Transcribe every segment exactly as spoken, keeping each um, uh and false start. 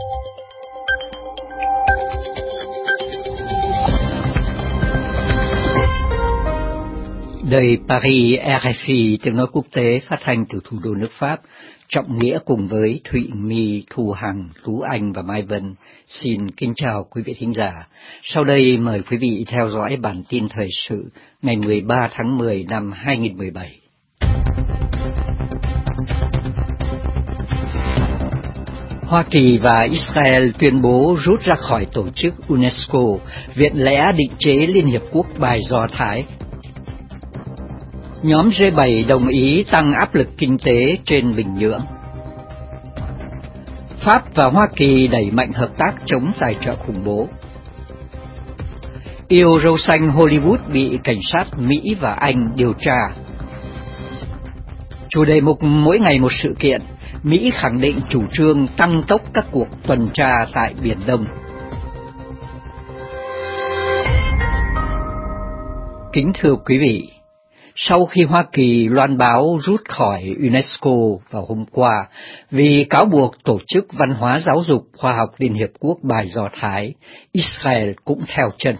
Đài Paris R F I tiếng nói quốc tế phát thanh từ thủ đô nước Pháp, Trọng Nghĩa cùng với Thụy My, Thu Hằng, Tú Anh và Mai Vân xin kính chào quý vị thính giả. Sau đây mời quý vị theo dõi bản tin thời sự ngày mười ba tháng mười năm hai nghìn không trăm mười bảy. Hoa Kỳ và Israel tuyên bố rút ra khỏi tổ chức UNESCO, Viện lẽ định chế Liên Hiệp Quốc bài Do Thái. Nhóm G bảy đồng ý tăng áp lực kinh tế trên Bình Nhưỡng. Pháp và Hoa Kỳ đẩy mạnh hợp tác chống tài trợ khủng bố. Yêu râu xanh Hollywood bị cảnh sát Mỹ và Anh điều tra. Chủ đề mục mỗi ngày một sự kiện, Mỹ khẳng định chủ trương tăng tốc các cuộc tuần tra tại Biển Đông. Kính thưa quý vị, sau khi Hoa Kỳ loan báo rút khỏi UNESCO vào hôm qua vì cáo buộc Tổ chức Văn hóa Giáo dục Khoa học Liên Hiệp Quốc bài Do Thái, Israel cũng theo chân.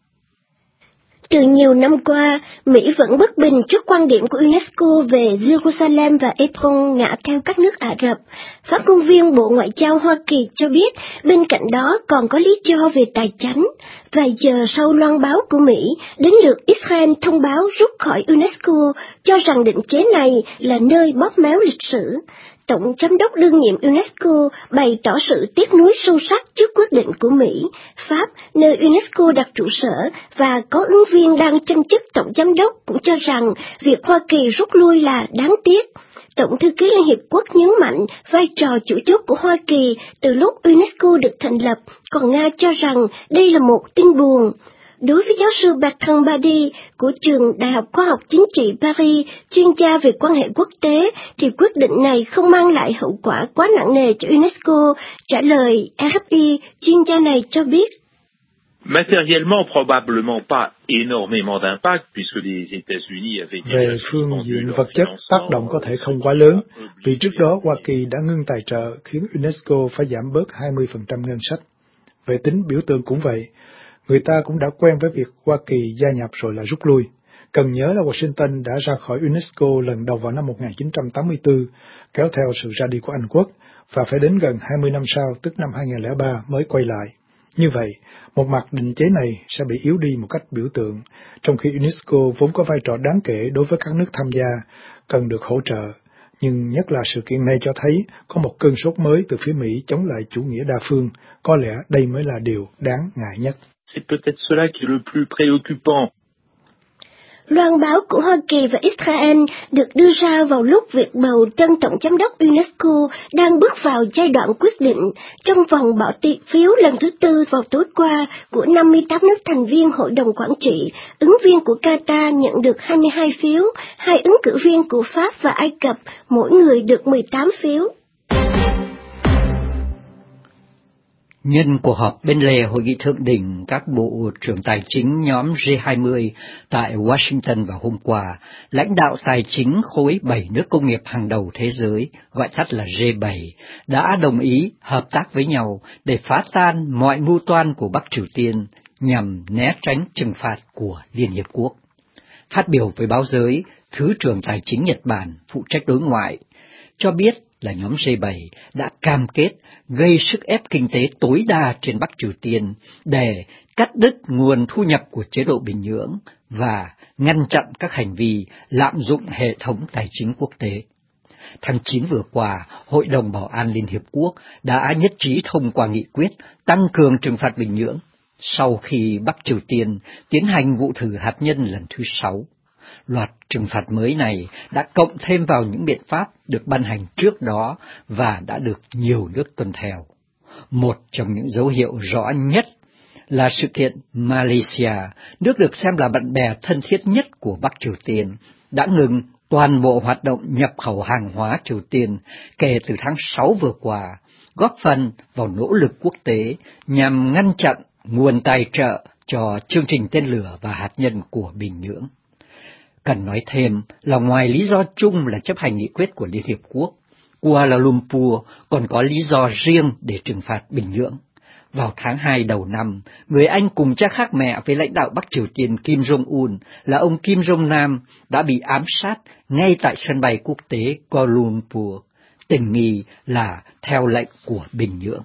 Từ nhiều năm qua, Mỹ vẫn bất bình trước quan điểm của UNESCO về Jerusalem và Hebron ngả theo các nước Ả Rập. Phát ngôn viên Bộ Ngoại giao Hoa Kỳ cho biết bên cạnh đó còn có lý do về tài chánh. Vài giờ sau loan báo của Mỹ, đến lượt Israel thông báo rút khỏi UNESCO, cho rằng định chế này là nơi bóp méo lịch sử. Tổng giám đốc đương nhiệm UNESCO bày tỏ sự tiếc nuối sâu sắc trước quyết định của Mỹ. Pháp, nơi UNESCO đặt trụ sở và có ứng viên đang tranh chức tổng giám đốc, cũng cho rằng việc Hoa Kỳ rút lui là đáng tiếc. Tổng thư ký Liên Hiệp Quốc nhấn mạnh vai trò chủ chốt của Hoa Kỳ từ lúc UNESCO được thành lập, còn Nga cho rằng đây là một tin buồn. Đối với giáo sư Bertrand Badi của trường Đại học Khoa học Chính trị Paris, chuyên gia về quan hệ quốc tế, thì quyết định này không mang lại hậu quả quá nặng nề cho UNESCO. Trả lời R F I, chuyên gia này cho biết. Matériellement, probablement pas énormément d'impact, puisque les États-Unis avaient Về phương diện vật chất, tác động có thể không quá lớn, vì trước đó Hoa Kỳ đã ngưng tài trợ, khiến UNESCO phải giảm bớt hai mươi phần trăm ngân sách. Về tính biểu tượng cũng vậy, người ta cũng đã quen với việc Hoa Kỳ gia nhập rồi là rút lui. Cần nhớ là Washington đã ra khỏi UNESCO lần đầu vào năm một nghìn chín trăm tám mươi tư, kéo theo sự ra đi của Anh Quốc, và phải đến gần hai mươi năm sau, tức năm hai nghìn không trăm lẻ ba mới quay lại. Như vậy, một mặt định chế này sẽ bị yếu đi một cách biểu tượng, trong khi UNESCO vốn có vai trò đáng kể đối với các nước tham gia, cần được hỗ trợ. Nhưng nhất là sự kiện này cho thấy có một cơn sốt mới từ phía Mỹ chống lại chủ nghĩa đa phương. Có lẽ đây mới là điều đáng ngại nhất. C'est peut-être cela qui est le plus préoccupant. Loan báo của Hoa Kỳ và Israel được đưa ra vào lúc việc bầu tân tổng giám đốc UNESCO đang bước vào giai đoạn quyết định trong vòng bỏ phiếu lần thứ tư vào tối qua của năm mươi tám nước thành viên Hội đồng Quản trị. Ứng viên của Qatar nhận được hai mươi hai phiếu, hai ứng cử viên của Pháp và Ai Cập mỗi người được mười tám phiếu. Nhân cuộc họp bên lề hội nghị thượng đỉnh các bộ trưởng tài chính nhóm G hai mươi tại Washington vào hôm qua, lãnh đạo tài chính khối bảy nước công nghiệp hàng đầu thế giới, gọi tắt là G bảy, đã đồng ý hợp tác với nhau để phá tan mọi mưu toan của Bắc Triều Tiên nhằm né tránh trừng phạt của Liên Hiệp Quốc. Phát biểu với báo giới, Thứ trưởng Tài chính Nhật Bản phụ trách đối ngoại cho biết là nhóm G bảy đã cam kết gây sức ép kinh tế tối đa trên Bắc Triều Tiên để cắt đứt nguồn thu nhập của chế độ Bình Nhưỡng và ngăn chặn các hành vi lạm dụng hệ thống tài chính quốc tế. Tháng chín vừa qua, Hội đồng Bảo an Liên Hiệp Quốc đã nhất trí thông qua nghị quyết tăng cường trừng phạt Bình Nhưỡng sau khi Bắc Triều Tiên tiến hành vụ thử hạt nhân lần thứ sáu. Loạt trừng phạt mới này đã cộng thêm vào những biện pháp được ban hành trước đó và đã được nhiều nước tuân theo. Một trong những dấu hiệu rõ nhất là sự kiện Malaysia, nước được xem là bạn bè thân thiết nhất của Bắc Triều Tiên, đã ngừng toàn bộ hoạt động nhập khẩu hàng hóa Triều Tiên kể từ tháng sáu vừa qua, góp phần vào nỗ lực quốc tế nhằm ngăn chặn nguồn tài trợ cho chương trình tên lửa và hạt nhân của Bình Nhưỡng. Cần nói thêm là ngoài lý do chung là chấp hành nghị quyết của Liên Hiệp Quốc, Kuala Lumpur còn có lý do riêng để trừng phạt Bình Nhưỡng. Vào tháng hai đầu năm, người Anh cùng cha khác mẹ với lãnh đạo Bắc Triều Tiên Kim Jong-un là ông Kim Jong-nam đã bị ám sát ngay tại sân bay quốc tế Kuala Lumpur, tình nghi là theo lệnh của Bình Nhưỡng.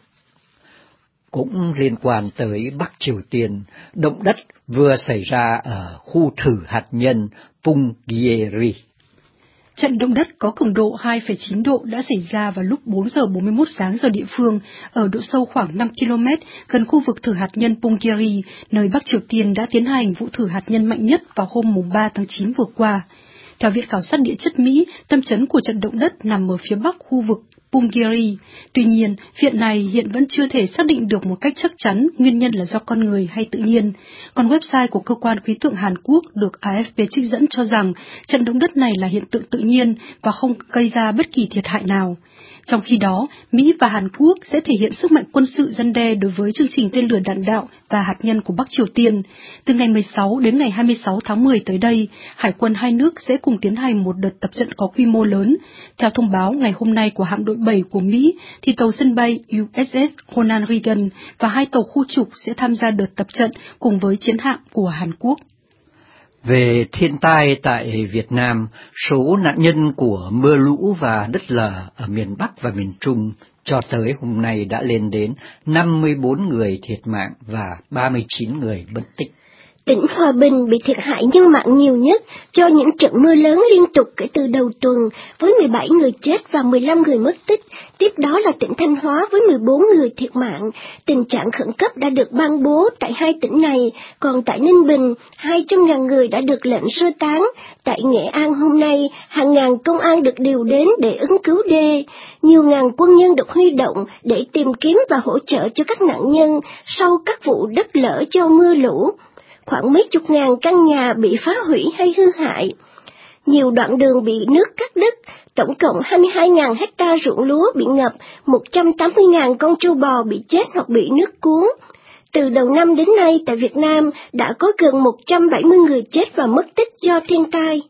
Cũng liên quan tới Bắc Triều Tiên, động đất vừa xảy ra ở khu thử hạt nhân Punggye-ri. Trận động đất có cường độ hai phẩy chín độ đã xảy ra vào lúc bốn giờ bốn mươi mốt sáng giờ địa phương, ở độ sâu khoảng năm ki lô mét gần khu vực thử hạt nhân Punggye-ri, nơi Bắc Triều Tiên đã tiến hành vụ thử hạt nhân mạnh nhất vào hôm ba tháng chín vừa qua. Theo Viện Khảo sát Địa chất Mỹ, tâm chấn của trận động đất nằm ở phía bắc khu vực Punggye-ri. Tuy nhiên, viện này hiện vẫn chưa thể xác định được một cách chắc chắn nguyên nhân là do con người hay tự nhiên. Còn website của cơ quan khí tượng Hàn Quốc được a ép pê trích dẫn cho rằng trận động đất này là hiện tượng tự nhiên và không gây ra bất kỳ thiệt hại nào. Trong khi đó, Mỹ và Hàn Quốc sẽ thể hiện sức mạnh quân sự răn đe đối với chương trình tên lửa đạn đạo và hạt nhân của Bắc Triều Tiên. Từ ngày mười sáu đến ngày hai mươi sáu tháng mười tới đây, Hải quân hai nước sẽ cùng tiến hành một đợt tập trận có quy mô lớn. Theo thông báo ngày hôm nay của hạm đội bảy của Mỹ, thì tàu sân bay u ét ét Ronald Reagan và hai tàu khu trục sẽ tham gia đợt tập trận cùng với chiến hạm của Hàn Quốc. Về thiên tai tại Việt Nam, số nạn nhân của mưa lũ và đất lở ở miền Bắc và miền Trung cho tới hôm nay đã lên đến năm mươi bốn người thiệt mạng và ba mươi chín người mất tích. Tỉnh Hòa Bình bị thiệt hại nhân mạng nhiều nhất do những trận mưa lớn liên tục kể từ đầu tuần, với mười bảy người chết và mười lăm người mất tích. Tiếp đó là tỉnh Thanh Hóa với mười bốn người thiệt mạng. Tình trạng khẩn cấp đã được ban bố tại hai tỉnh này, còn tại Ninh Bình, hai trăm nghìn người đã được lệnh sơ tán. Tại Nghệ An hôm nay, hàng ngàn công an được điều đến để ứng cứu đê. Nhiều ngàn quân nhân được huy động để tìm kiếm và hỗ trợ cho các nạn nhân sau các vụ đất lở do mưa lũ. Khoảng mấy chục ngàn căn nhà bị phá hủy hay hư hại. Nhiều đoạn đường bị nước cắt đứt, tổng cộng hai mươi hai nghìn hecta ruộng lúa bị ngập, một trăm tám mươi nghìn con trâu bò bị chết hoặc bị nước cuốn. Từ đầu năm đến nay tại Việt Nam đã có gần một trăm bảy mươi người chết và mất tích do thiên tai.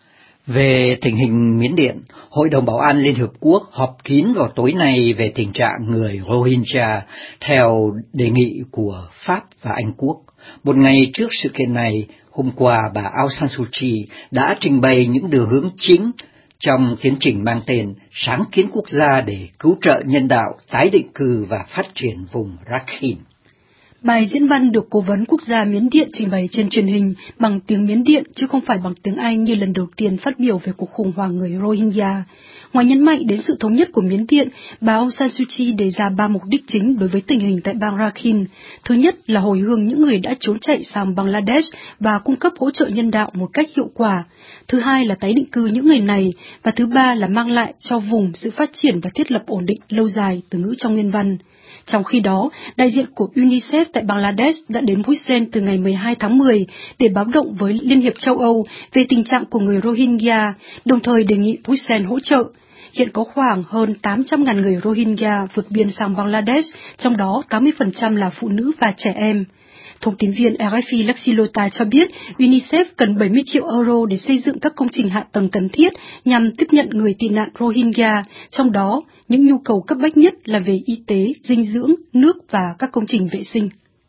Về tình hình Miến Điện, Hội đồng Bảo an Liên Hợp Quốc họp kín vào tối nay về tình trạng người Rohingya theo đề nghị của Pháp và Anh Quốc. Một ngày trước sự kiện này, hôm qua bà Aung San Suu Kyi đã trình bày những đường hướng chính trong tiến trình mang tên Sáng kiến quốc gia để cứu trợ nhân đạo, tái định cư và phát triển vùng Rakhine. Bài diễn văn được Cố vấn Quốc gia Miến Điện trình bày trên truyền hình bằng tiếng Miến Điện chứ không phải bằng tiếng Anh như lần đầu tiên phát biểu về cuộc khủng hoảng người Rohingya. Ngoài nhấn mạnh đến sự thống nhất của Miến Điện, bà Aung San Suu Kyi đề ra ba mục đích chính đối với tình hình tại bang Rakhine. Thứ nhất là hồi hương những người đã trốn chạy sang Bangladesh và cung cấp hỗ trợ nhân đạo một cách hiệu quả. Thứ hai là tái định cư những người này. Và thứ ba là mang lại cho vùng sự phát triển và thiết lập ổn định lâu dài, từ ngữ trong nguyên văn. Trong khi đó, đại diện của UNICEF tại Bangladesh đã đến Bruxelles từ ngày mười hai tháng mười để báo động với Liên hiệp châu Âu về tình trạng của người Rohingya, đồng thời đề nghị Bruxelles hỗ trợ. Hiện có khoảng hơn tám trăm nghìn người Rohingya vượt biên sang Bangladesh, trong đó tám mươi phần trăm là phụ nữ và trẻ em. Thông tin viên rờ ép i Laxilota cho biết UNICEF cần bảy mươi triệu euro để xây dựng các công trình hạ tầng cần thiết nhằm tiếp nhận người tị nạn Rohingya, trong đó những nhu cầu cấp bách nhất là về y tế, dinh dưỡng, nước và các công trình vệ sinh.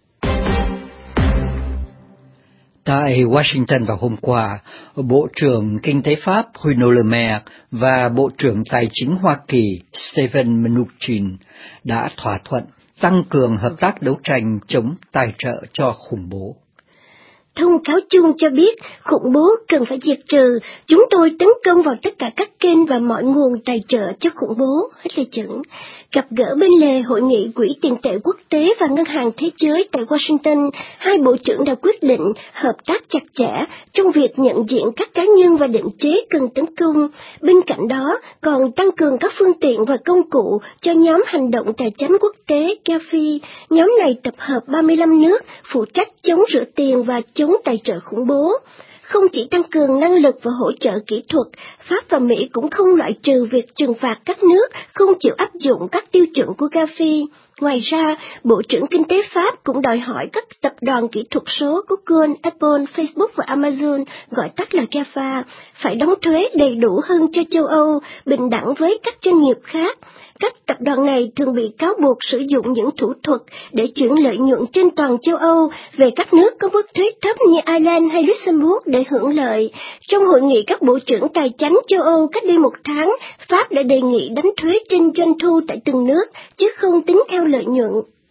Tại Washington vào hôm qua, Bộ trưởng Kinh tế Pháp Bruno Le Maire và Bộ trưởng Tài chính Hoa Kỳ Steven Mnuchin đã thỏa thuận tăng cường hợp tác đấu tranh chống tài trợ cho khủng bố. Thông cáo chung cho biết khủng bố cần phải diệt trừ. Chúng tôi tấn công vào tất cả các kênh và mọi nguồn tài trợ cho khủng bố. Hết lời dẫn. Gặp gỡ bên lề hội nghị Quỹ tiền tệ quốc tế và Ngân hàng Thế giới tại Washington, hai bộ trưởng đã quyết định hợp tác chặt chẽ trong việc nhận diện các cá nhân và định chế cần tấn công. Bên cạnh đó, còn tăng cường các phương tiện và công cụ cho nhóm hành động tài chính quốc tế Gavi. Nhóm này tập hợp ba mươi lăm nước phụ trách chống rửa tiền và chống tài trợ khủng bố. Không chỉ tăng cường năng lực và hỗ trợ kỹ thuật, Pháp và Mỹ cũng không loại trừ việc trừng phạt các nước không chịu áp dụng các tiêu chuẩn của Gavi. Ngoài ra, Bộ trưởng Kinh tế Pháp cũng đòi hỏi các tập đoàn kỹ thuật số của Google, Apple, Facebook và Amazon, gọi tắt là GAFA, phải đóng thuế đầy đủ hơn cho châu Âu, bình đẳng với các doanh nghiệp khác. Các tập đoàn này thường bị cáo buộc sử dụng những thủ thuật để chuyển lợi nhuận trên toàn châu Âu về các nước có mức thuế thấp như Ireland hay Luxembourg để hưởng lợi. Trong hội nghị các bộ trưởng tài chánh châu Âu cách đây một tháng, Pháp đã đề nghị đánh thuế trên doanh thu tại từng nước, chứ không tính theo lợi nhuận.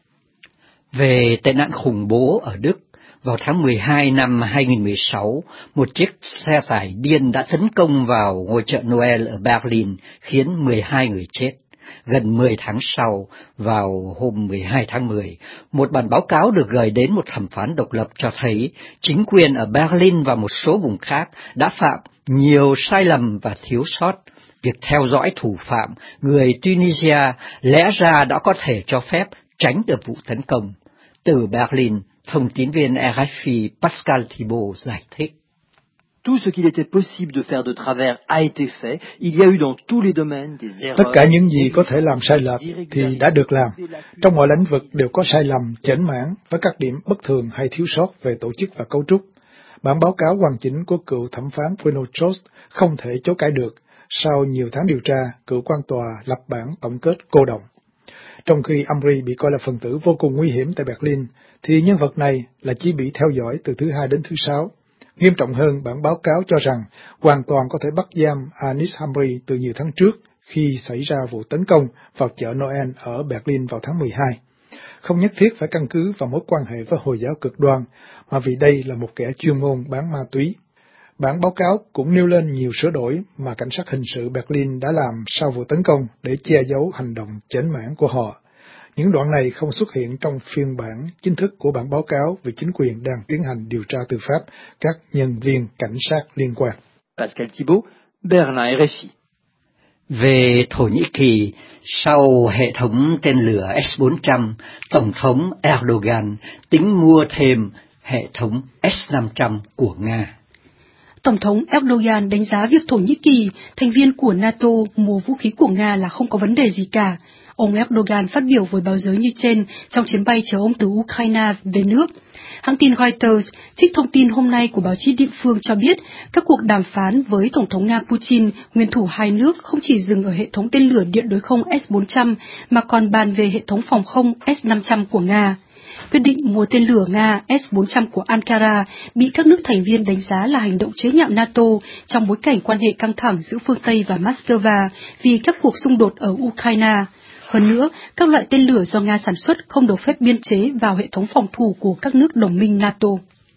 Về tệ nạn khủng bố ở Đức, vào tháng mười hai năm hai nghìn không trăm mười sáu, một chiếc xe tải điên đã tấn công vào ngôi chợ Noel ở Berlin, khiến mười hai người chết. Gần mười tháng sau, vào hôm mười hai tháng mười, một bản báo cáo được gửi đến một thẩm phán độc lập cho thấy chính quyền ở Berlin và một số vùng khác đã phạm nhiều sai lầm và thiếu sót. Việc theo dõi thủ phạm, người Tunisia, lẽ ra đã có thể cho phép tránh được vụ tấn công. Từ Berlin, thông tín viên R F I Pascal Thibault giải thích. Tout ce qu'il était possible de faire de travers a été fait. Il y a eu dans tous les domaines des erreurs. Tất cả những gì có thể làm sai lệch thì đã được làm. Trong mọi lĩnh vực đều có sai lầm, chểnh mảng với các điểm bất thường hay thiếu sót về tổ chức và cấu trúc. Bản báo cáo hoàn chỉnh của cựu thẩm phán Bruno Trost không thể chối cãi được. Sau nhiều tháng điều tra, cựu quan tòa lập bản tổng kết cô động. Trong khi Amri bị coi là phần tử vô cùng nguy hiểm tại Berlin, thì nhân vật này là chỉ bị theo dõi từ thứ hai đến thứ sáu. Nghiêm trọng hơn, bản báo cáo cho rằng hoàn toàn có thể bắt giam Anis Amri từ nhiều tháng trước khi xảy ra vụ tấn công vào chợ Noel ở Berlin vào tháng mười hai. Không nhất thiết phải căn cứ vào mối quan hệ với Hồi giáo cực đoan, mà vì đây là một kẻ chuyên môn bán ma túy. Bản báo cáo cũng nêu lên nhiều sửa đổi mà cảnh sát hình sự Berlin đã làm sau vụ tấn công để che giấu hành động chểnh mảng của họ. Những đoạn này không xuất hiện trong phiên bản chính thức của bản báo cáo vì chính quyền đang tiến hành điều tra tư pháp các nhân viên cảnh sát liên quan. Pascal Thibault, Berlin R F I. Về Thổ Nhĩ Kỳ, sau hệ thống tên lửa S bốn trăm, Tổng thống Erdogan tính mua thêm hệ thống S năm trăm của Nga. Tổng thống Erdogan đánh giá việc Thổ Nhĩ Kỳ, thành viên của NATO, mua vũ khí của Nga là không có vấn đề gì cả. Ông Erdogan phát biểu với báo giới như trên trong chuyến bay chở ông từ Ukraine về nước. Hãng tin Reuters trích thông tin hôm nay của báo chí địa phương cho biết các cuộc đàm phán với Tổng thống Nga Putin, nguyên thủ hai nước, không chỉ dừng ở hệ thống tên lửa điện đối không S bốn trăm mà còn bàn về hệ thống phòng không S năm trăm của Nga. Quyết định mua tên lửa Nga S bốn trăm của Ankara bị các nước thành viên đánh giá là hành động chế nhạo NATO trong bối cảnh quan hệ căng thẳng giữa phương Tây và Moscow vì các cuộc xung đột ở Ukraine. Hơn nữa, các loại tên lửa do Nga sản xuất không được phép biên chế vào hệ thống phòng thủ của các nước đồng minh NATO.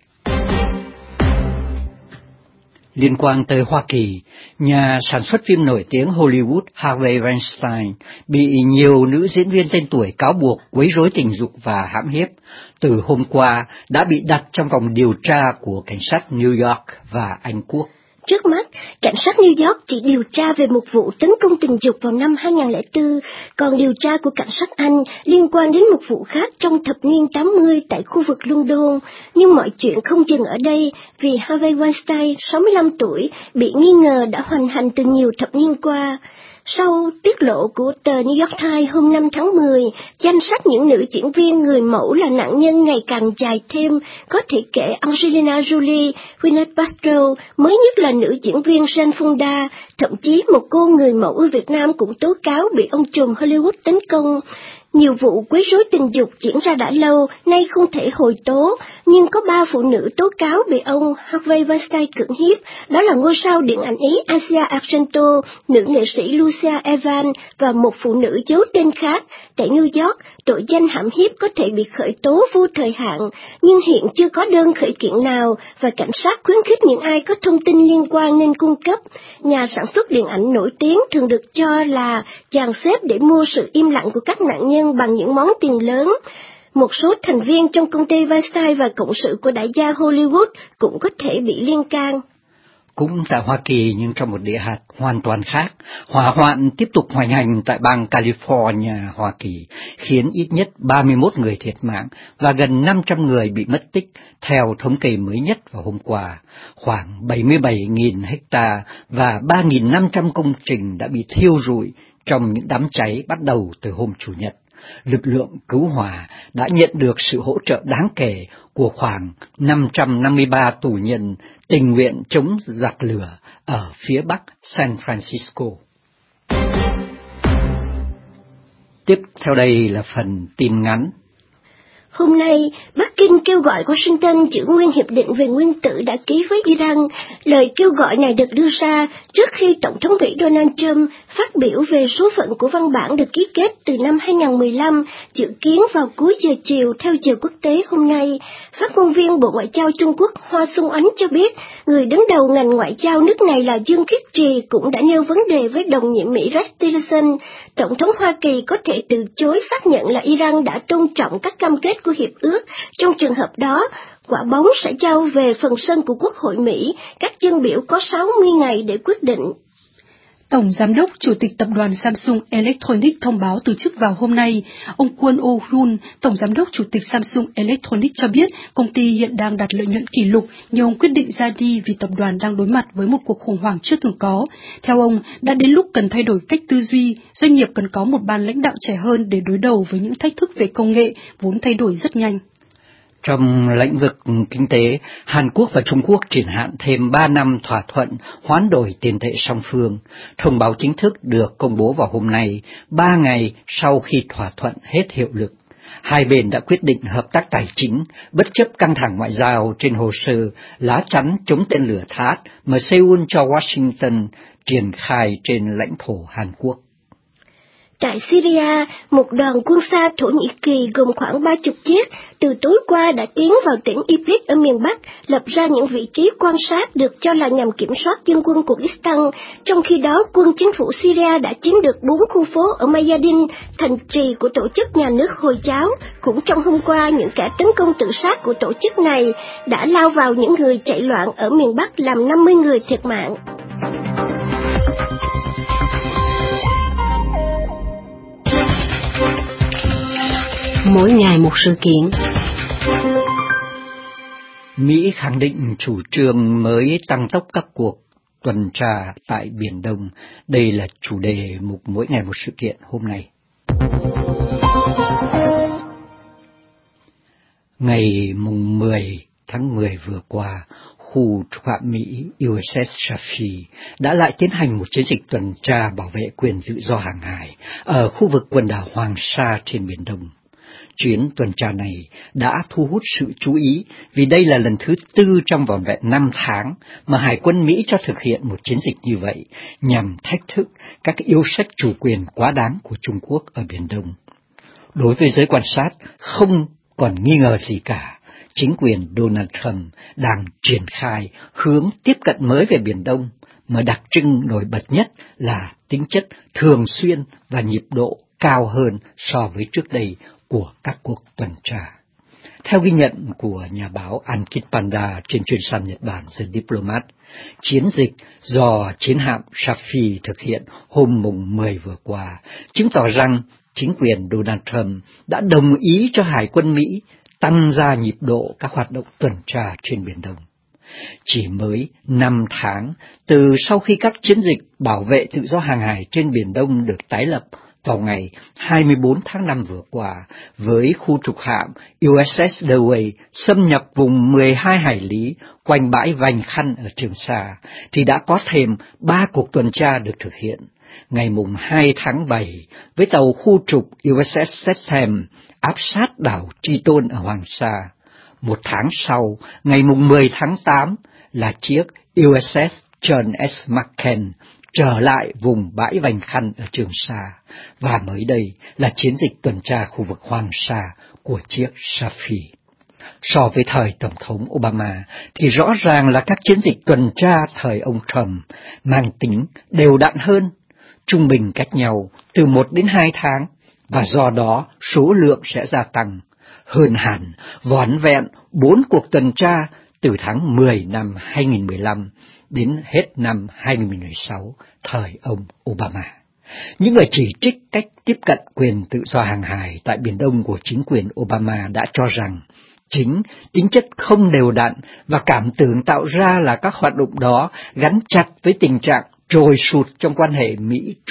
Liên quan tới Hoa Kỳ, nhà sản xuất phim nổi tiếng Hollywood Harvey Weinstein bị nhiều nữ diễn viên tên tuổi cáo buộc quấy rối tình dục và hãm hiếp. Từ hôm qua đã bị đặt trong vòng điều tra của cảnh sát New York và Anh Quốc. Trước mắt, cảnh sát New York chỉ điều tra về một vụ tấn công tình dục vào năm hai nghìn không trăm lẻ bốn, còn điều tra của cảnh sát Anh liên quan đến một vụ khác trong thập niên tám mươi tại khu vực London. Nhưng mọi chuyện không dừng ở đây, vì Harvey Weinstein, sáu mươi lăm tuổi, bị nghi ngờ đã hoành hành từ nhiều thập niên qua. Sau tiết lộ của tờ New York Times hôm năm tháng mười, danh sách những nữ diễn viên người mẫu là nạn nhân ngày càng dài thêm, có thể kể Angelina Jolie, Gwyneth Paltrow, mới nhất là nữ diễn viên Jane Fonda, thậm chí một cô người mẫu ở Việt Nam cũng tố cáo bị ông trùm Hollywood tấn công. Nhiều vụ quấy rối tình dục diễn ra đã lâu, nay không thể hồi tố, nhưng có ba phụ nữ tố cáo bị ông Harvey Weinstein cưỡng hiếp, đó là ngôi sao điện ảnh Ý Asia Argento, nữ nghệ sĩ Lucia Evans và một phụ nữ giấu tên khác. Tại New York, tội danh hãm hiếp có thể bị khởi tố vô thời hạn, nhưng hiện chưa có đơn khởi kiện nào và cảnh sát khuyến khích những ai có thông tin liên quan nên cung cấp. Nhà sản xuất điện ảnh nổi tiếng thường được cho là dàn xếp để mua sự im lặng của các nạn nhân bằng những món tiền lớn. Một số thành viên trong công ty Weinstein và cộng sự của đại gia Hollywood cũng có thể bị liên can. Cũng tại Hoa Kỳ nhưng trong một địa hạt hoàn toàn khác, hỏa hoạn tiếp tục hoành hành tại bang California, Hoa Kỳ, khiến ít nhất ba mươi mốt người thiệt mạng và gần năm trăm người bị mất tích, theo thống kê mới nhất vào hôm qua. Khoảng bảy mươi bảy nghìn hecta và ba nghìn năm trăm công trình đã bị thiêu rụi trong những đám cháy bắt đầu từ hôm Chủ nhật. Lực lượng cứu hỏa đã nhận được sự hỗ trợ đáng kể của khoảng năm trăm năm mươi ba tù nhân tình nguyện chống giặc lửa ở phía bắc San Francisco. Tiếp theo đây là phần tin ngắn. Hôm nay, Bắc Kinh kêu gọi Washington giữ nguyên hiệp định về nguyên tử đã ký với Iran. Lời kêu gọi này được đưa ra trước khi Tổng thống Mỹ Donald Trump phát biểu về số phận của văn bản được ký kết từ năm hai không một lăm, dự kiến vào cuối giờ chiều theo giờ quốc tế hôm nay. Phát ngôn viên Bộ Ngoại giao Trung Quốc Hoa Xuân Oánh cho biết, người đứng đầu ngành ngoại giao nước này là Dương Khiết Trì cũng đã nêu vấn đề với đồng nhiệm Mỹ Rex Tillerson. Tổng thống Hoa Kỳ có thể từ chối xác nhận là Iran đã tôn trọng các cam kết của hiệp ước. Trong trường hợp đó, quả bóng sẽ giao về phần sân của Quốc hội Mỹ. Các dân biểu có sáu mươi ngày để quyết định. Tổng Giám đốc Chủ tịch Tập đoàn Samsung Electronics thông báo từ chức vào hôm nay. Ông Kwon Oh-yoon, Tổng Giám đốc Chủ tịch Samsung Electronics cho biết công ty hiện đang đạt lợi nhuận kỷ lục, nhưng ông quyết định ra đi vì tập đoàn đang đối mặt với một cuộc khủng hoảng chưa từng có. Theo ông, đã đến lúc cần thay đổi cách tư duy, doanh nghiệp cần có một ban lãnh đạo trẻ hơn để đối đầu với những thách thức về công nghệ vốn thay đổi rất nhanh. Trong lĩnh vực kinh tế, Hàn Quốc và Trung Quốc triển hạn thêm ba năm thỏa thuận hoán đổi tiền tệ song phương. Thông báo chính thức được công bố vào hôm nay, ba ngày sau khi thỏa thuận hết hiệu lực. Hai bên đã quyết định hợp tác tài chính, bất chấp căng thẳng ngoại giao trên hồ sơ lá chắn chống tên lửa Thaad mà Seoul cho Washington triển khai trên lãnh thổ Hàn Quốc. Tại Syria, một đoàn quân xa Thổ Nhĩ Kỳ gồm khoảng ba mươi chiếc từ tối qua đã tiến vào tỉnh Idlib ở miền Bắc, lập ra những vị trí quan sát được cho là nhằm kiểm soát dân quân Kurdistan. Trong khi đó, quân chính phủ Syria đã chiếm được bốn khu phố ở Mayadin, thành trì của tổ chức nhà nước Hồi giáo. Cũng trong hôm qua, những kẻ tấn công tự sát của tổ chức này đã lao vào những người chạy loạn ở miền Bắc, làm năm mươi người thiệt mạng. Mỗi ngày một sự kiện. Mỹ khẳng định chủ trương mới tăng tốc các cuộc tuần tra tại Biển Đông. Đây là chủ đề mục Mỗi ngày một sự kiện hôm nay. Ngày mùng mười tháng mười vừa qua, khu trục hạm Mỹ u ét ét Shafi đã lại tiến hành một chiến dịch tuần tra bảo vệ quyền tự do hàng hải ở khu vực quần đảo Hoàng Sa trên Biển Đông. Chuyến tuần tra này đã thu hút sự chú ý vì đây là lần thứ tư trong vỏn vẹn năm tháng mà Hải quân Mỹ cho thực hiện một chiến dịch như vậy nhằm thách thức các yêu sách chủ quyền quá đáng của Trung Quốc ở Biển Đông. Đối với giới quan sát, không còn nghi ngờ gì cả, chính quyền Donald Trump đang triển khai hướng tiếp cận mới về Biển Đông, mà đặc trưng nổi bật nhất là tính chất thường xuyên và nhịp độ cao hơn so với trước đây của các cuộc tuần tra. Theo ghi nhận của nhà báo Ankit Panda trên chuyên san Nhật Bản The Diplomat, chiến dịch do chiến hạm Shafi thực hiện hôm mùng mười vừa qua chứng tỏ rằng chính quyền Donald Trump đã đồng ý cho Hải quân Mỹ tăng ra nhịp độ các hoạt động tuần tra trên Biển Đông. Chỉ mới năm tháng từ sau khi các chiến dịch bảo vệ tự do hàng hải trên Biển Đông được tái lập vào ngày hai mươi tư tháng năm vừa qua, với khu trục hạm u ét ét Dewey xâm nhập vùng mười hai hải lý quanh bãi Vành Khăn ở Trường Sa, thì đã có thêm ba cuộc tuần tra được thực hiện. Ngày mùng hai tháng bảy, với tàu khu trục u ét ét Setham áp sát đảo Triton ở Hoàng Sa. Một tháng sau, ngày mùng mười tháng tám, là chiếc u ét ét John S. McCain trở lại vùng bãi Vành Khăn ở Trường Sa, và mới đây là chiến dịch tuần tra khu vực Hoàng Sa của chiếc Shafi. So với thời Tổng thống Obama thì rõ ràng là các chiến dịch tuần tra thời ông Trump mang tính đều đặn hơn, trung bình cách nhau từ một đến hai tháng, và do đó số lượng sẽ gia tăng. Hơn hẳn, vỏn vẹn bốn cuộc tuần tra từ tháng mười năm hai nghìn không trăm mười lăm đến hết năm hai nghìn không trăm mười sáu, thời ông Obama. Những người chỉ trích cách tiếp cận quyền tự do hàng hải tại Biển Đông của chính quyền Obama đã cho rằng chính tính chất không đều đặn và cảm tưởng tạo ra là các hoạt động đó gắn chặt với tình trạng trồi sụt trong quan hệ Mỹ-Trung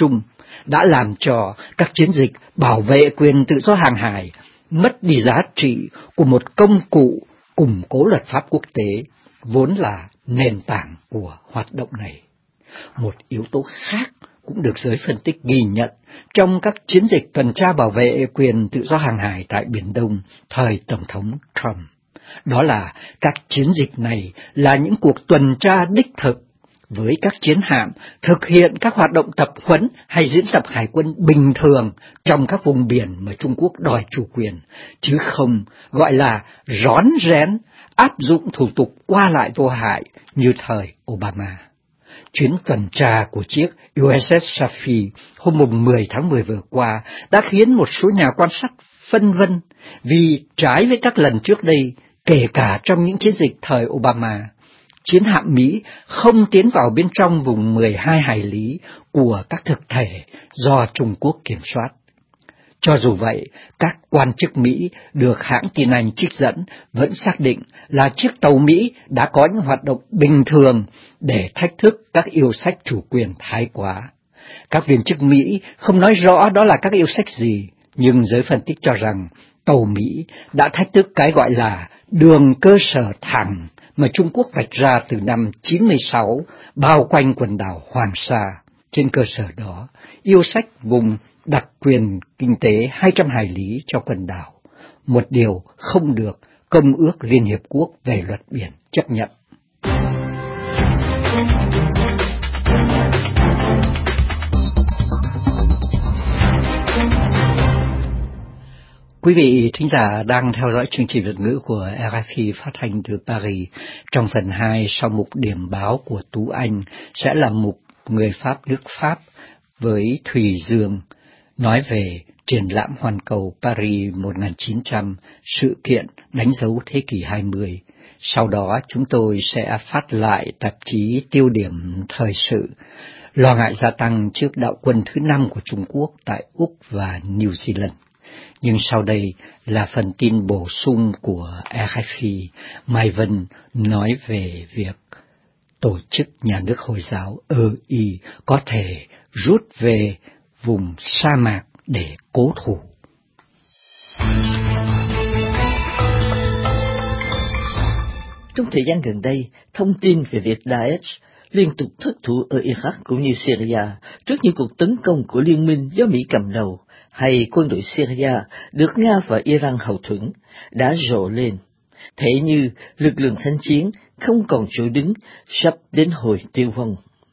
đã làm cho các chiến dịch bảo vệ quyền tự do hàng hải mất đi giá trị của một công cụ củng cố luật pháp quốc tế, vốn là nền tảng của hoạt động này. Một yếu tố khác cũng được giới phân tích ghi nhận trong các chiến dịch tuần tra bảo vệ quyền tự do hàng hải tại Biển Đông thời Tổng thống Trump. Đó là các chiến dịch này là những cuộc tuần tra đích thực với các chiến hạm thực hiện các hoạt động tập huấn hay diễn tập hải quân bình thường trong các vùng biển mà Trung Quốc đòi chủ quyền, chứ không gọi là rón rén áp dụng thủ tục qua lại vô hại như thời Obama. Chuyến tuần tra của chiếc u ét ét Safi hôm mười tháng mười vừa qua đã khiến một số nhà quan sát phân vân vì trái với các lần trước đây, kể cả trong những chiến dịch thời Obama, chiến hạm Mỹ không tiến vào bên trong vùng mười hai hải lý của các thực thể do Trung Quốc kiểm soát. Cho dù vậy, các quan chức Mỹ được hãng tin Anh trích dẫn vẫn xác định là chiếc tàu Mỹ đã có những hoạt động bình thường để thách thức các yêu sách chủ quyền thái quá. Các viên chức Mỹ không nói rõ đó là các yêu sách gì, nhưng giới phân tích cho rằng tàu Mỹ đã thách thức cái gọi là đường cơ sở thẳng mà Trung Quốc vạch ra từ năm chín mươi sáu bao quanh quần đảo Hoàng Sa. Trên cơ sở đó, yêu sách vùng đặc quyền kinh tế hai trăm hải lý cho quần đảo, một điều không được Công ước Liên Hiệp Quốc về luật biển chấp nhận. Quý vị thính giả đang theo dõi chương trình Việt ngữ của rờ ép i phát thanh từ Paris. Trong phần hai, sau mục điểm báo của Tú Anh, sẽ là mục Người Pháp nước Pháp với Thùy Dương, nói về triển lãm hoàn cầu Paris một nghìn chín trăm, sự kiện đánh dấu thế kỷ hai mươi. Sau đó chúng tôi sẽ phát lại tạp chí Tiêu điểm thời sự, lo ngại gia tăng trước đạo quân thứ năm của Trung Quốc tại Úc và New Zealand. Nhưng sau đây là phần tin bổ sung của rờ ép i. Mai Vân nói về việc tổ chức nhà nước Hồi giáo ơ i có thể rút về vùng sa mạc để cố thủ. Trong thời gian gần đây, thông tin về việc Daesh liên tục thất thủ ở Iraq cũng như Syria trước những cuộc tấn công của liên minh do Mỹ cầm đầu, hay quân đội Syria được Nga và Iran hậu thuẫn đã rộ lên, thế như lực lượng thanh chiến không còn chỗ đứng, sắp đến hồi tiêu vong.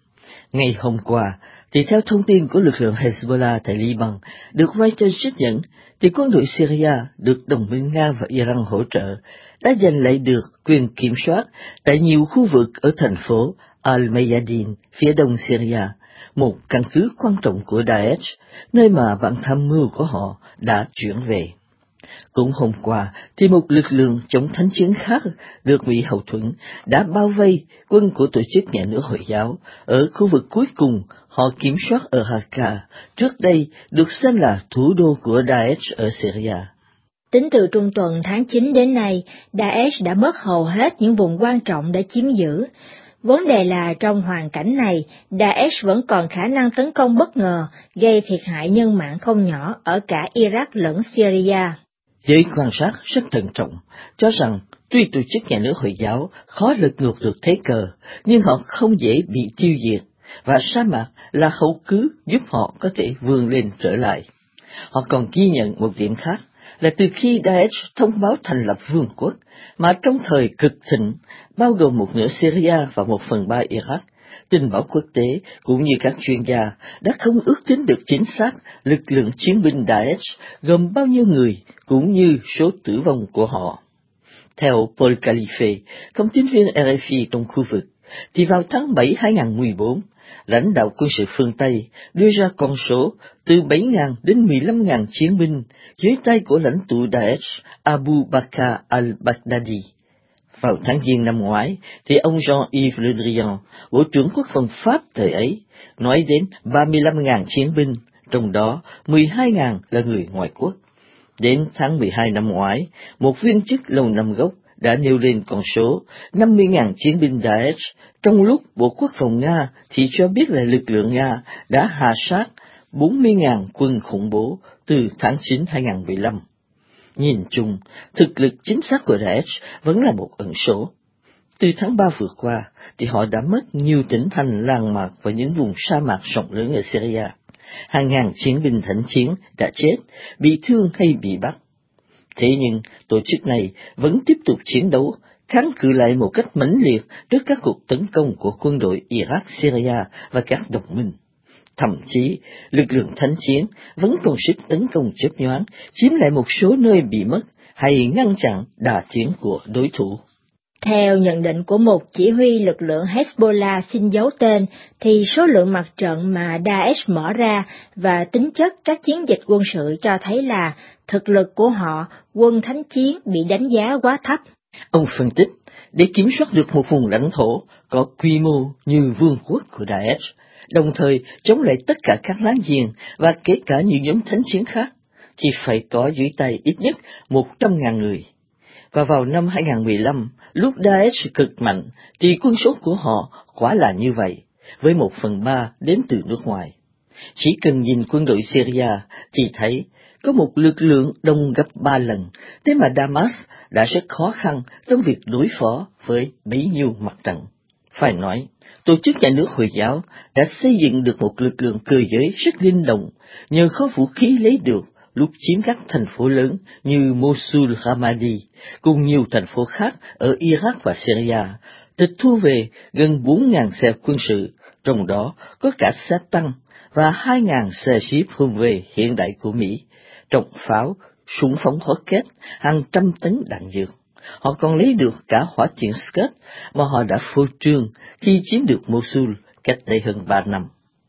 Ngày hôm qua, thì theo thông tin của lực lượng Hezbollah tại Liban được Reuters trích dẫn, thì quân đội Syria được đồng minh Nga và Iran hỗ trợ đã giành lại được quyền kiểm soát tại nhiều khu vực ở thành phố Al-Mayadin, phía đông Syria, một căn cứ quan trọng của Daesh, nơi mà ban tham mưu của họ đã chuyển về. Cũng hôm qua, thì một lực lượng chống thánh chiến khác được Mỹ hậu thuẫn đã bao vây quân của tổ chức nhà nước Hồi giáo ở khu vực cuối cùng họ kiểm soát ở Raqqa, trước đây được xem là thủ đô của Daesh ở Syria. Tính từ trung tuần tháng chín đến nay, Daesh đã mất hầu hết những vùng quan trọng đã chiếm giữ. Vấn đề là trong hoàn cảnh này, Daesh vẫn còn khả năng tấn công bất ngờ, gây thiệt hại nhân mạng không nhỏ ở cả Iraq lẫn Syria. Giới quan sát rất thận trọng, cho rằng tuy tổ chức nhà nước Hồi giáo khó lật ngược được thế cờ, nhưng họ không dễ bị tiêu diệt, và sa mạc là hậu cứ giúp họ có thể vươn lên trở lại. Họ còn ghi nhận một điểm khác, là từ khi Daesh thông báo thành lập vương quốc, mà trong thời cực thịnh, bao gồm một nửa Syria và một phần ba Iraq, tình báo quốc tế cũng như các chuyên gia đã không ước tính được chính xác lực lượng chiến binh Daesh gồm bao nhiêu người cũng như số tử vong của họ. Theo Paul Khalife, thông tin viên rờ ép i trong khu vực, thì vào tháng bảy hai nghìn không trăm mười bốn, lãnh đạo quân sự phương Tây đưa ra con số từ bảy nghìn đến mười lăm nghìn chiến binh dưới tay của lãnh tụ Daesh Abu Bakr al-Baghdadi. Vào tháng Giêng năm ngoái, thì ông Jean-Yves Le Drian, Bộ trưởng Quốc phòng Pháp thời ấy, nói đến ba mươi lăm nghìn chiến binh, trong đó mười hai nghìn là người ngoại quốc. Đến tháng mười hai năm ngoái, một viên chức Lầu Năm Góc đã nêu lên con số năm mươi nghìn chiến binh Daesh, trong lúc Bộ Quốc phòng Nga thì cho biết là lực lượng Nga đã hạ sát bốn mươi nghìn quân khủng bố từ tháng chín hai nghìn mười lăm. Nhìn chung, thực lực chính xác của Daesh vẫn là một ẩn số. Từ tháng ba vừa qua, thì họ đã mất nhiều tỉnh thành làng mạc và những vùng sa mạc rộng lớn ở Syria. Hàng ngàn chiến binh thánh chiến đã chết, bị thương hay bị bắt. Thế nhưng, tổ chức này vẫn tiếp tục chiến đấu, kháng cự lại một cách mãnh liệt trước các cuộc tấn công của quân đội Iraq, Syria và các đồng minh. Thậm chí, lực lượng thánh chiến vẫn còn sức tấn công chớp nhoáng, chiếm lại một số nơi bị mất hay ngăn chặn đà tiến của đối thủ. Theo nhận định của một chỉ huy lực lượng Hezbollah xin giấu tên, thì số lượng mặt trận mà Daesh mở ra và tính chất các chiến dịch quân sự cho thấy là thực lực của họ, quân thánh chiến, bị đánh giá quá thấp. Ông phân tích, để kiểm soát được một vùng lãnh thổ có quy mô như vương quốc của Daesh, đồng thời chống lại tất cả các láng giềng và kể cả những nhóm thánh chiến khác, thì phải có dưới tay ít nhất một trăm nghìn người. Và vào năm hai nghìn mười lăm, lúc Daesh cực mạnh, thì quân số của họ quả là như vậy, với một phần ba đến từ nước ngoài. Chỉ cần nhìn quân đội Syria thì thấy có một lực lượng đông gấp ba lần, thế mà Damas đã rất khó khăn trong việc đối phó với bấy nhiêu mặt trận. Phải nói, tổ chức nhà nước Hồi giáo đã xây dựng được một lực lượng cơ giới rất linh động, nhờ kho vũ khí lấy được lúc chiếm các thành phố lớn như Mosul, Ramadi, cùng nhiều thành phố khác ở Iraq và Syria, tịch thu về gần bốn nghìn xe quân sự, trong đó có cả xe tăng và hai nghìn xe jeep Humvee hiện đại của Mỹ, trọng pháo, súng phóng rocket, hàng trăm tấn đạn dược. Họ còn lấy được cả hỏa tiễn Scud mà họ đã phô trương khi chiếm được Mosul cách đây hơn ba năm.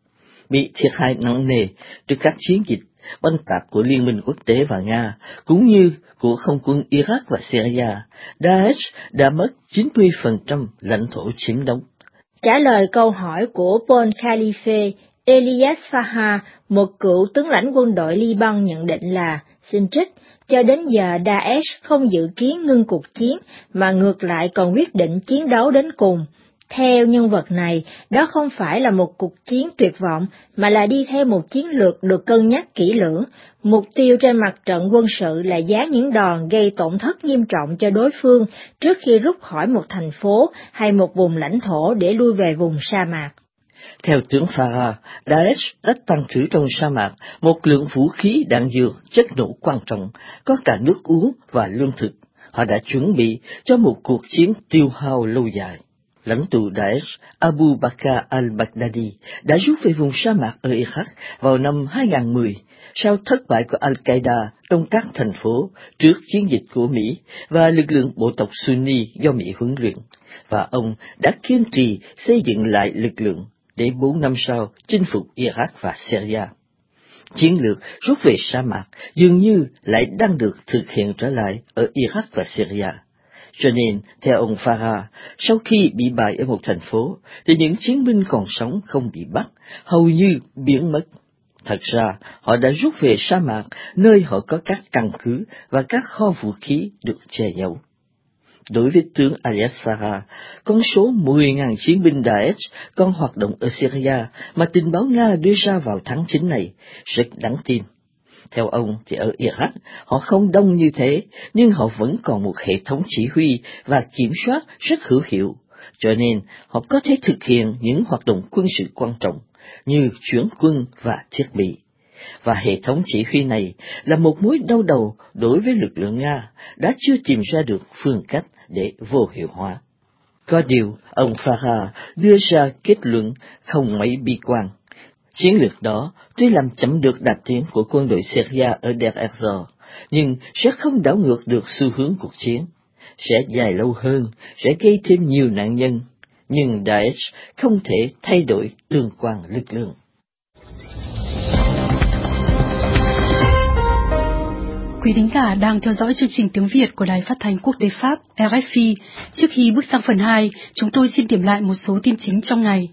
Bị thiệt hại nặng nề trước các chiến dịch oanh tạc của Liên minh quốc tế và Nga, cũng như của không quân Iraq và Syria, Daesh đã mất chín mươi phần trăm lãnh thổ chiếm đóng. Trả lời câu hỏi của Paul Khalife, Elias Faha, một cựu tướng lãnh quân đội Liban nhận định là, xin trích, cho đến giờ Daesh không dự kiến ngưng cuộc chiến, mà ngược lại còn quyết định chiến đấu đến cùng. Theo nhân vật này, đó không phải là một cuộc chiến tuyệt vọng, mà là đi theo một chiến lược được cân nhắc kỹ lưỡng. Mục tiêu trên mặt trận quân sự là giáng những đòn gây tổn thất nghiêm trọng cho đối phương trước khi rút khỏi một thành phố hay một vùng lãnh thổ để lui về vùng sa mạc. Theo tướng Farah, Daesh đã tăng trữ trong sa mạc một lượng vũ khí, đạn dược, chất nổ quan trọng, có cả nước uống và lương thực. Họ đã chuẩn bị cho một cuộc chiến tiêu hao lâu dài. Lãnh tụ Daesh Abu Bakr al-Baghdadi đã rút về vùng sa mạc ở Iraq vào năm hai nghìn mười, sau thất bại của Al-Qaeda trong các thành phố trước chiến dịch của Mỹ và lực lượng bộ tộc Sunni do Mỹ huấn luyện, và ông đã kiên trì xây dựng lại lực lượng để bốn năm sau chinh phục Iraq và Syria. Chiến lược rút về sa mạc dường như lại đang được thực hiện trở lại ở Iraq và Syria. Cho nên, theo ông Farah, sau khi bị bại ở một thành phố, thì những chiến binh còn sống không bị bắt, hầu như biến mất. Thật ra, họ đã rút về sa mạc, nơi họ có các căn cứ và các kho vũ khí được che giấu. Đối với tướng Elias Farah, con số mười nghìn chiến binh Daesh còn hoạt động ở Syria mà tình báo Nga đưa ra vào tháng chín này rất đáng tin. Theo ông thì ở Iraq họ không đông như thế, nhưng họ vẫn còn một hệ thống chỉ huy và kiểm soát rất hữu hiệu, cho nên họ có thể thực hiện những hoạt động quân sự quan trọng như chuyển quân và thiết bị. Và hệ thống chỉ huy này là một mối đau đầu đối với lực lượng Nga đã chưa tìm ra được phương cách để vô hiệu hóa. Có điều, ông Farah đưa ra kết luận không mấy bi quan. Chiến lược đó tuy làm chậm được đạt tiến của quân đội Syria ở Deir ez-Zor, nhưng sẽ không đảo ngược được xu hướng cuộc chiến, sẽ dài lâu hơn, sẽ gây thêm nhiều nạn nhân, nhưng Daesh không thể thay đổi tương quan lực lượng. Quý thính giả đang theo dõi chương trình tiếng Việt của Đài Phát thanh Quốc tế Pháp R F I. Trước khi bước sang phần hai, chúng tôi xin điểm lại một số tin chính trong ngày.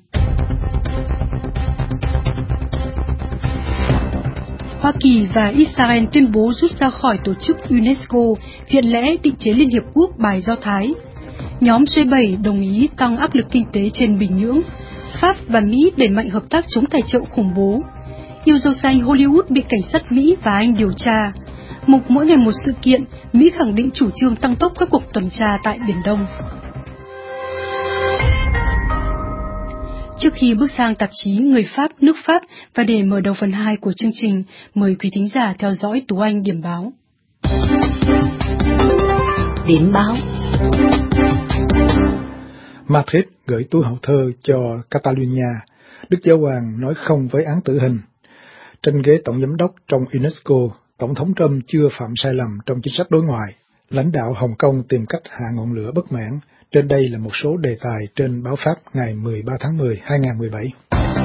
Hoa Kỳ và Israel tuyên bố rút ra khỏi tổ chức UNESCO, Viện lẽ định chế Liên Hiệp Quốc bài Do Thái. Nhóm G bảy đồng ý tăng áp lực kinh tế trên Bình Nhưỡng. Pháp và Mỹ đẩy mạnh hợp tác chống tài trợ khủng bố. Yêu dâu xanh Hollywood bị cảnh sát Mỹ và Anh điều tra. Mục mỗi ngày một sự kiện, Mỹ khẳng định chủ trương tăng tốc các cuộc tuần tra tại Biển Đông. Trước khi bước sang tạp chí Người Pháp, nước Pháp và để mở đầu phần hai của chương trình, mời quý thính giả theo dõi Tú Anh điểm báo. Điểm báo. Madrid gửi túi hậu thơ cho Catalonia. Đức Giáo hoàng nói không với án tử hình. Tranh ghế tổng giám đốc trong UNESCO, Tổng thống Trump chưa phạm sai lầm trong chính sách đối ngoại. Lãnh đạo Hồng Kông tìm cách hạ ngọn lửa bất mãn. Trên đây là một số đề tài trên báo Pháp ngày mười ba tháng mười, hai nghìn không trăm mười bảy.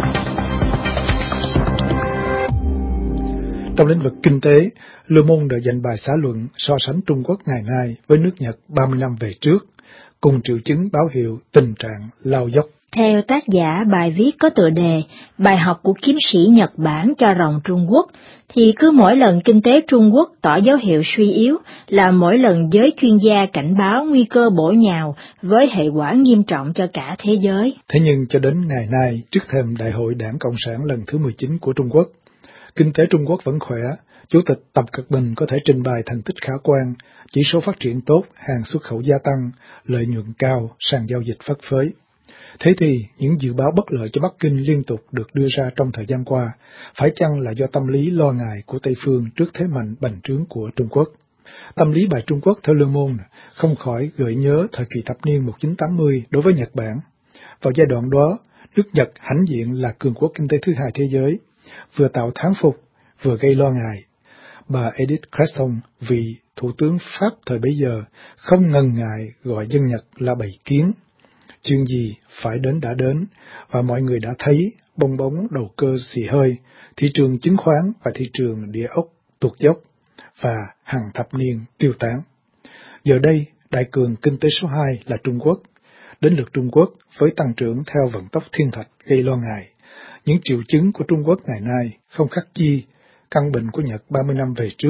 Trong lĩnh vực kinh tế, Le Monde đã dành bài xã luận so sánh Trung Quốc ngày nay với nước Nhật ba mươi năm về trước, cùng triệu chứng báo hiệu tình trạng lao dốc. Theo tác giả bài viết có tựa đề Bài học của kiếm sĩ Nhật Bản cho rồng Trung Quốc, thì cứ mỗi lần kinh tế Trung Quốc tỏ dấu hiệu suy yếu là mỗi lần giới chuyên gia cảnh báo nguy cơ bổ nhào với hệ quả nghiêm trọng cho cả thế giới. Thế nhưng cho đến ngày nay, trước thềm Đại hội Đảng Cộng sản lần thứ mười chín của Trung Quốc, kinh tế Trung Quốc vẫn khỏe, Chủ tịch Tập Cận Bình có thể trình bày thành tích khả quan, chỉ số phát triển tốt, hàng xuất khẩu gia tăng, lợi nhuận cao, sàn giao dịch phất phới. Thế thì, những dự báo bất lợi cho Bắc Kinh liên tục được đưa ra trong thời gian qua, phải chăng là do tâm lý lo ngại của Tây phương trước thế mạnh bành trướng của Trung Quốc? Tâm lý bài Trung Quốc theo Le Monde không khỏi gợi nhớ thời kỳ thập niên một nghìn chín trăm tám mươi đối với Nhật Bản. Vào giai đoạn đó, nước Nhật hãnh diện là cường quốc kinh tế thứ hai thế giới, vừa tạo thán phục, vừa gây lo ngại. Bà Edith Cresson, vị thủ tướng Pháp thời bấy giờ, không ngần ngại gọi dân Nhật là bầy kiến. Chuyện gì phải đến đã đến, và mọi người đã thấy bong bóng đầu cơ xì hơi, thị trường chứng khoán và thị trường địa ốc tuột dốc, và hàng thập niên tiêu tán. Giờ đây, đại cường kinh tế số hai là Trung Quốc. Đến lượt Trung Quốc với tăng trưởng theo vận tốc thiên thạch gây lo ngại. Những triệu chứng của Trung Quốc ngày nay không khác chi căn bệnh của Nhật ba mươi năm về trước.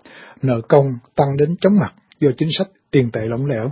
Nợ công tăng đến chóng mặt do chính sách tiền tệ lỏng lẻo.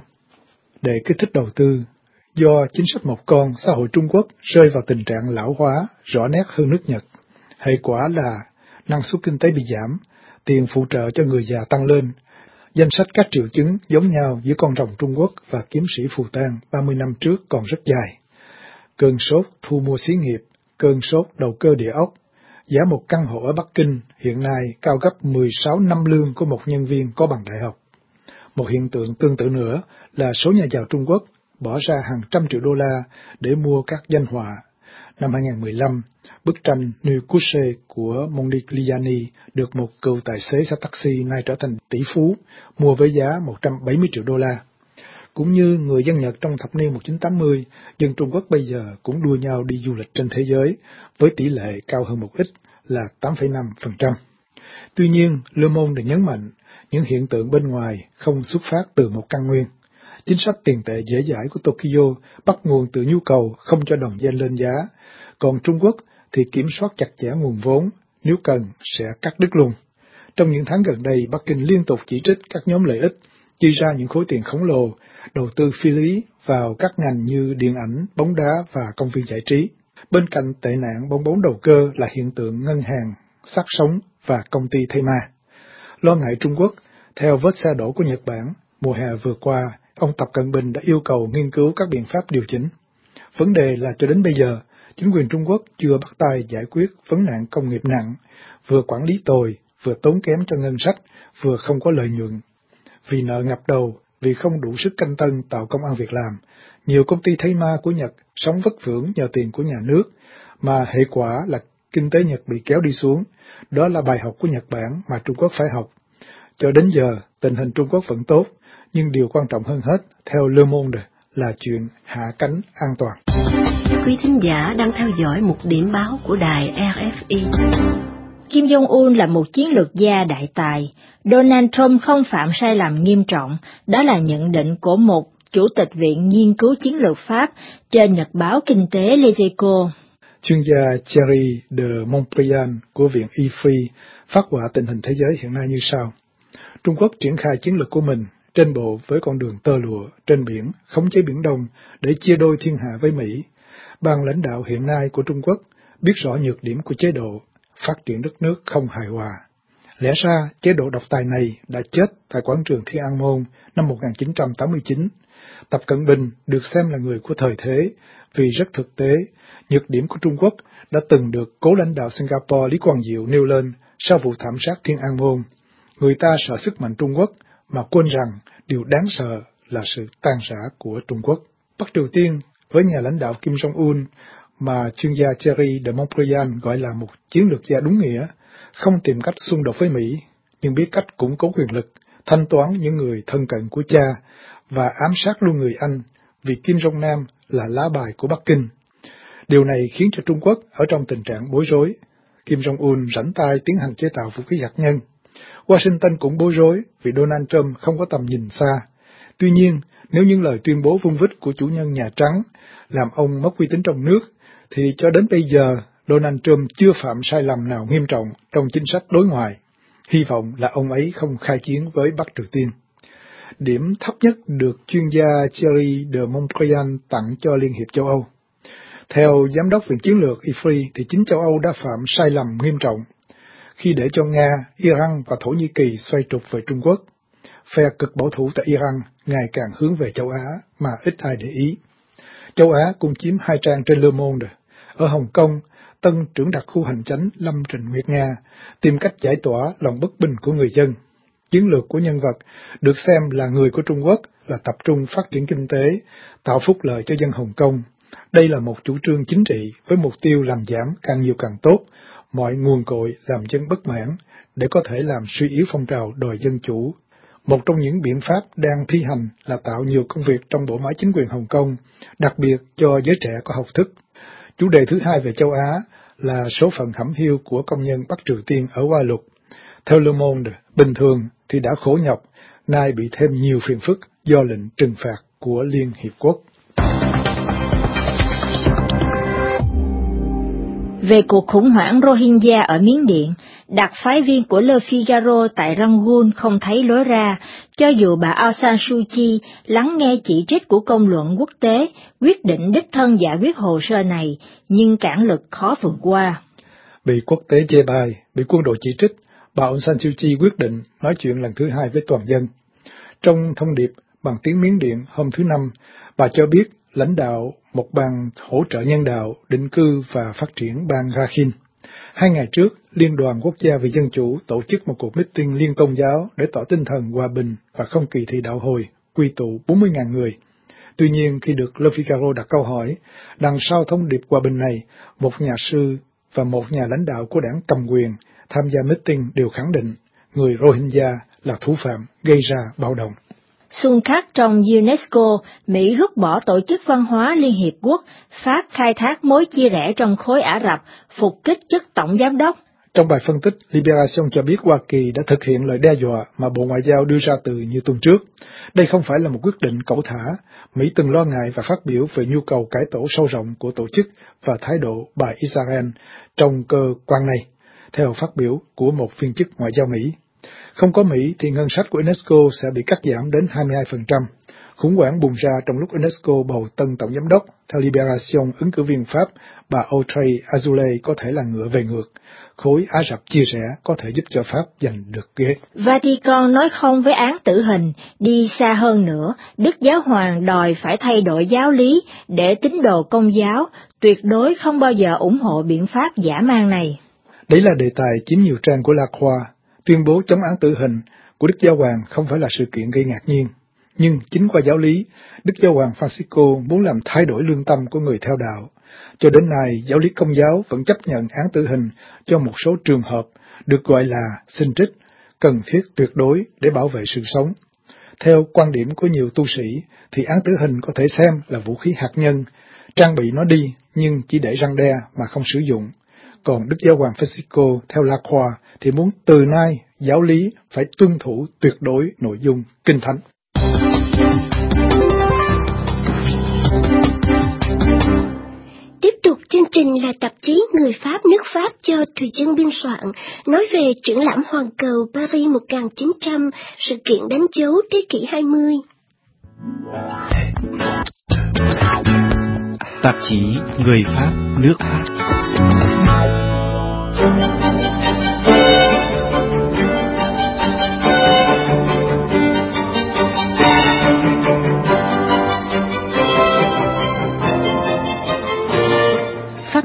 Để kích thích đầu tư, do chính sách một con, xã hội Trung Quốc rơi vào tình trạng lão hóa rõ nét hơn nước Nhật. Hệ quả là năng suất kinh tế bị giảm, tiền phụ trợ cho người già tăng lên. Danh sách các triệu chứng giống nhau giữa con rồng Trung Quốc và kiếm sĩ Phù Tang ba mươi năm trước còn rất dài. Cơn sốt thu mua xí nghiệp, cơn sốt đầu cơ địa ốc. Giá một căn hộ ở Bắc Kinh hiện nay cao gấp mười sáu năm lương của một nhân viên có bằng đại học. Một hiện tượng tương tự nữa là số nhà giàu Trung Quốc bỏ ra hàng trăm triệu đô la để mua các danh họa. Năm hai nghìn không trăm mười lăm, bức tranh New Couche của Modigliani được một cựu tài xế xe taxi nay trở thành tỷ phú, mua với giá một trăm bảy mươi triệu đô la. Cũng như người dân Nhật trong thập niên một nghìn chín trăm tám mươi, dân Trung Quốc bây giờ cũng đua nhau đi du lịch trên thế giới, với tỷ lệ cao hơn một ít là tám phẩy năm phần trăm. Tuy nhiên, Le Monde nhấn mạnh, những hiện tượng bên ngoài không xuất phát từ một căn nguyên. Chính sách tiền tệ dễ dãi của Tokyo bắt nguồn từ nhu cầu không cho đồng yen lên giá, còn Trung Quốc thì kiểm soát chặt chẽ nguồn vốn, nếu cần sẽ cắt đứt luôn. Trong những tháng gần đây, Bắc Kinh liên tục chỉ trích các nhóm lợi ích, chi ra những khối tiền khổng lồ, đầu tư phi lý vào các ngành như điện ảnh, bóng đá và công viên giải trí. Bên cạnh tệ nạn bong bóng đầu cơ là hiện tượng ngân hàng, xác sống và công ty thay ma. Lo ngại Trung Quốc, theo vết xe đổ của Nhật Bản, mùa hè vừa qua, ông Tập Cận Bình đã yêu cầu nghiên cứu các biện pháp điều chỉnh. Vấn đề là cho đến bây giờ, chính quyền Trung Quốc chưa bắt tay giải quyết vấn nạn công nghiệp nặng, vừa quản lý tồi, vừa tốn kém cho ngân sách, vừa không có lợi nhuận. Vì nợ ngập đầu, vì không đủ sức canh tân tạo công ăn việc làm, nhiều công ty thay ma của Nhật sống vất vưởng nhờ tiền của nhà nước, mà hệ quả là kinh tế Nhật bị kéo đi xuống. Đó là bài học của Nhật Bản mà Trung Quốc phải học. Cho đến giờ, tình hình Trung Quốc vẫn tốt, nhưng điều quan trọng hơn hết, theo Le Monde, là chuyện hạ cánh an toàn. Quý thính giả đang theo dõi một điểm báo của đài rờ ép i. Kim Jong-un là một chiến lược gia đại tài. Donald Trump không phạm sai lầm nghiêm trọng, đó là nhận định của một chủ tịch Viện Nghiên cứu Chiến lược Pháp trên nhật báo kinh tế L'Echo. Chuyên gia Thierry de Montbriand của Viện i ép i phát họa tình hình thế giới hiện nay như sau. Trung Quốc triển khai chiến lược của mình trên bộ với con đường tơ lụa, trên biển, khống chế Biển Đông để chia đôi thiên hạ với Mỹ. Ban lãnh đạo hiện nay của Trung Quốc biết rõ nhược điểm của chế độ, phát triển đất nước không hài hòa. Lẽ ra, chế độ độc tài này đã chết tại quảng trường Thiên An Môn năm một nghìn chín trăm tám mươi chín. Tập Cận Bình được xem là người của thời thế, vì rất thực tế, nhược điểm của Trung Quốc đã từng được cố lãnh đạo Singapore Lý Quang Diệu nêu lên sau vụ thảm sát Thiên An Môn. Người ta sợ sức mạnh Trung Quốc, mà quên rằng điều đáng sợ là sự tan rã của Trung Quốc. Bắc Triều Tiên với nhà lãnh đạo Kim Jong-un mà chuyên gia Thierry de Montbriand gọi là một chiến lược gia đúng nghĩa, không tìm cách xung đột với Mỹ, nhưng biết cách củng cố quyền lực, thanh toán những người thân cận của cha và ám sát luôn người Anh, vì Kim Jong Nam là lá bài của Bắc Kinh. Điều này khiến cho Trung Quốc ở trong tình trạng bối rối. Kim Jong-un rảnh tay tiến hành chế tạo vũ khí hạt nhân. Washington cũng bối rối vì Donald Trump không có tầm nhìn xa. Tuy nhiên, nếu những lời tuyên bố vung vít của chủ nhân Nhà Trắng làm ông mất uy tín trong nước, thì cho đến bây giờ Donald Trump chưa phạm sai lầm nào nghiêm trọng trong chính sách đối ngoại. Hy vọng là ông ấy không khai chiến với Bắc Triều Tiên. Điểm thấp nhất được chuyên gia Thierry de Montbriand tặng cho Liên hiệp châu Âu. Theo Giám đốc Viện Chiến lược Ifri thì chính châu Âu đã phạm sai lầm nghiêm trọng khi để cho Nga, Iran và Thổ Nhĩ Kỳ xoay trục về Trung Quốc. Phe cực bảo thủ tại Iran ngày càng hướng về châu Á mà ít ai để ý. Châu Á cũng chiếm hai trang trên Le Monde. Ở Hồng Kông, tân trưởng đặc khu hành chánh Lâm Trình Nguyệt Nga tìm cách giải tỏa lòng bất bình của người dân. Chiến lược của nhân vật được xem là người của Trung Quốc là tập trung phát triển kinh tế, tạo phúc lợi cho dân Hồng Kông. Đây là một chủ trương chính trị với mục tiêu làm giảm càng nhiều càng tốt mọi nguồn cội làm dân bất mãn để có thể làm suy yếu phong trào đòi dân chủ. Một trong những biện pháp đang thi hành là tạo nhiều công việc trong bộ máy chính quyền Hồng Kông, đặc biệt cho giới trẻ có học thức. Chủ đề thứ hai về châu Á là số phận hẩm hiu của công nhân Bắc Triều Tiên ở Hoa Lục. Theo Le Monde, bình thường thì đã khổ nhọc, nay bị thêm nhiều phiền phức do lệnh trừng phạt của Liên Hiệp Quốc. Về cuộc khủng hoảng Rohingya ở Miến Điện, đặc phái viên của Le Figaro tại Rangoon không thấy lối ra, cho dù bà Aung San Suu Kyi lắng nghe chỉ trích của công luận quốc tế, quyết định đích thân giải quyết hồ sơ này, nhưng cản lực khó vượt qua. Bị quốc tế chê bai, bị quân đội chỉ trích, bà Aung San Suu Kyi quyết định nói chuyện lần thứ hai với toàn dân. Trong thông điệp bằng tiếng Miến Điện hôm thứ Năm, bà cho biết lãnh đạo một ban hỗ trợ nhân đạo, định cư và phát triển bang Rakhine. Hai ngày trước, Liên đoàn Quốc gia về Dân chủ tổ chức một cuộc meeting liên tôn giáo để tỏ tinh thần hòa bình và không kỳ thị đạo hồi, quy tụ bốn mươi nghìn người. Tuy nhiên, khi được Le Figaro đặt câu hỏi, đằng sau thông điệp hòa bình này, một nhà sư và một nhà lãnh đạo của đảng cầm quyền tham gia meeting đều khẳng định người Rohingya là thủ phạm gây ra bạo động. Xung khắc trong UNESCO, Mỹ rút bỏ Tổ chức Văn hóa Liên Hiệp Quốc, Pháp khai thác mối chia rẽ trong khối Ả Rập, phục kích chức tổng giám đốc. Trong bài phân tích, Liberation cho biết Hoa Kỳ đã thực hiện lời đe dọa mà Bộ Ngoại giao đưa ra từ nhiều tuần trước. Đây không phải là một quyết định cẩu thả. Mỹ từng lo ngại và phát biểu về nhu cầu cải tổ sâu rộng của tổ chức và thái độ bài Israel trong cơ quan này, theo phát biểu của một viên chức ngoại giao Mỹ. Không có Mỹ thì ngân sách của UNESCO sẽ bị cắt giảm đến hai mươi hai phần trăm. Khủng hoảng bùng ra trong lúc UNESCO bầu tân tổng giám đốc. Theo Liberation, ứng cử viên Pháp bà Audrey Azoulay có thể là ngựa về ngược. Khối Ả Rập chia rẽ có thể giúp cho Pháp giành được ghế. Vatican nói không với án tử hình, đi xa hơn nữa, Đức Giáo Hoàng đòi phải thay đổi giáo lý để tín đồ Công giáo tuyệt đối không bao giờ ủng hộ biện pháp dã man này. Đấy là đề tài chiếm nhiều trang của La Croix. Tuyên bố chống án tử hình của Đức Giáo Hoàng không phải là sự kiện gây ngạc nhiên. Nhưng chính qua giáo lý, Đức Giáo Hoàng Francisco muốn làm thay đổi lương tâm của người theo đạo. Cho đến nay, giáo lý Công giáo vẫn chấp nhận án tử hình cho một số trường hợp được gọi là sinh trích, cần thiết tuyệt đối để bảo vệ sự sống. Theo quan điểm của nhiều tu sĩ, thì án tử hình có thể xem là vũ khí hạt nhân, trang bị nó đi nhưng chỉ để răn đe mà không sử dụng. Còn Đức Giáo Hoàng Francisco theo La Croix thì muốn từ nay giáo lý phải tuân thủ tuyệt đối nội dung kinh thánh. Tiếp tục chương trình là tạp chí Người Pháp nước Pháp do Thùy Chân biên soạn, nói về triển lãm Hoàn cầu Paris một nghìn chín trăm, sự kiện đánh dấu thế kỷ hai mươi. Tạp chí Người Pháp nước Pháp.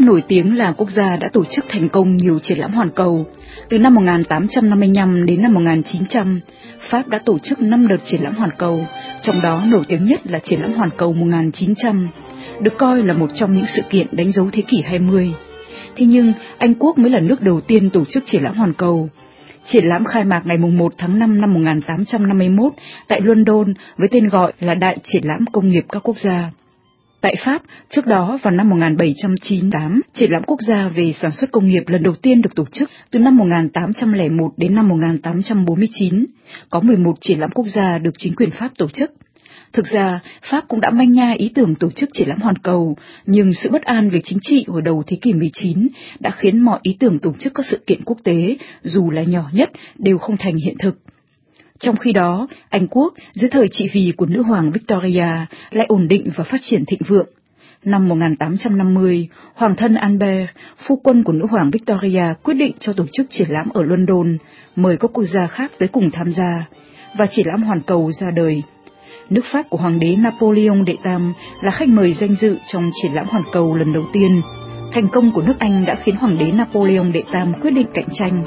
nổi tiếng là quốc gia đã tổ chức thành công nhiều triển lãm hoàn cầu. Từ năm một nghìn tám trăm năm mươi lăm đến năm một nghìn chín trăm, Pháp đã tổ chức năm đợt triển lãm hoàn cầu, trong đó nổi tiếng nhất là triển lãm hoàn cầu một nghìn chín trăm, được coi là một trong những sự kiện đánh dấu thế kỷ hai mươi. Thế nhưng, Anh Quốc mới là nước đầu tiên tổ chức triển lãm hoàn cầu. Triển lãm khai mạc ngày một tháng năm năm một nghìn tám trăm năm mươi mốt tại London với tên gọi là Đại triển lãm công nghiệp các quốc gia. Tại Pháp, trước đó vào năm một nghìn bảy trăm chín mươi tám, triển lãm quốc gia về sản xuất công nghiệp lần đầu tiên được tổ chức từ năm một nghìn tám trăm lẻ một đến năm một nghìn tám trăm bốn mươi chín. Có mười một triển lãm quốc gia được chính quyền Pháp tổ chức. Thực ra, Pháp cũng đã manh nha ý tưởng tổ chức triển lãm hoàn cầu, nhưng sự bất an về chính trị hồi đầu thế kỷ mười chín đã khiến mọi ý tưởng tổ chức các sự kiện quốc tế, dù là nhỏ nhất, đều không thành hiện thực. Trong khi đó, Anh Quốc, dưới thời trị vì của nữ hoàng Victoria, lại ổn định và phát triển thịnh vượng. Năm một nghìn tám trăm năm mươi, Hoàng thân Albert, phu quân của nữ hoàng Victoria, quyết định cho tổ chức triển lãm ở London, mời các quốc gia khác tới cùng tham gia, và triển lãm hoàn cầu ra đời. Nước Pháp của Hoàng đế Napoleon đệ tam là khách mời danh dự trong triển lãm hoàn cầu lần đầu tiên. Thành công của nước Anh đã khiến Hoàng đế Napoleon đệ tam quyết định cạnh tranh.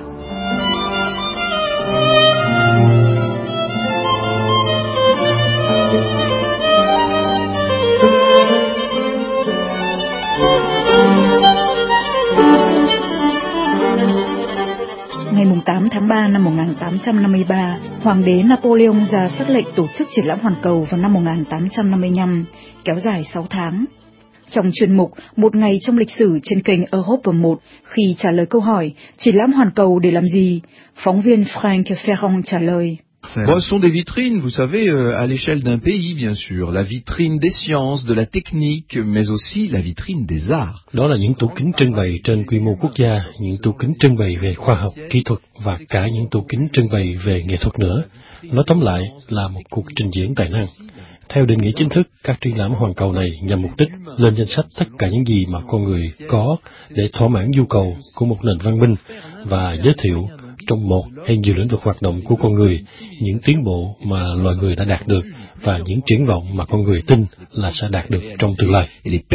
Ngày tám tháng ba năm một nghìn tám trăm năm mươi ba, Hoàng đế Napoleon ra sắc lệnh tổ chức triển lãm hoàn cầu vào năm một nghìn tám trăm năm mươi lăm, kéo dài sáu tháng. Trong chuyên mục Một ngày trong lịch sử trên kênh Europe một, khi trả lời câu hỏi triển lãm hoàn cầu để làm gì, phóng viên Frank Ferrand trả lời. Bon, ce sont des vitrines, vous savez, euh, à l'échelle d'un pays, bien sûr. La vitrine des sciences, de la technique, mais aussi la vitrine des arts. Đó là những tủ kính trưng bày trên quy mô quốc gia, những tủ kính trưng bày về khoa học, kỹ thuật và cả những tủ kính trưng bày về nghệ thuật nữa. Nói tóm lại là một cuộc trình diễn tài năng. Theo định nghĩa chính thức, các triển lãm hoàn cầu này nhằm mục đích lên danh sách tất cả những gì mà con người có để thỏa mãn nhu cầu của một nền văn minh và giới thiệu trong một hay nhiều lĩnh vực hoạt động của con người, những tiến bộ mà loài người đã đạt được và những triển vọng mà con người tin là sẽ đạt được trong tương lai.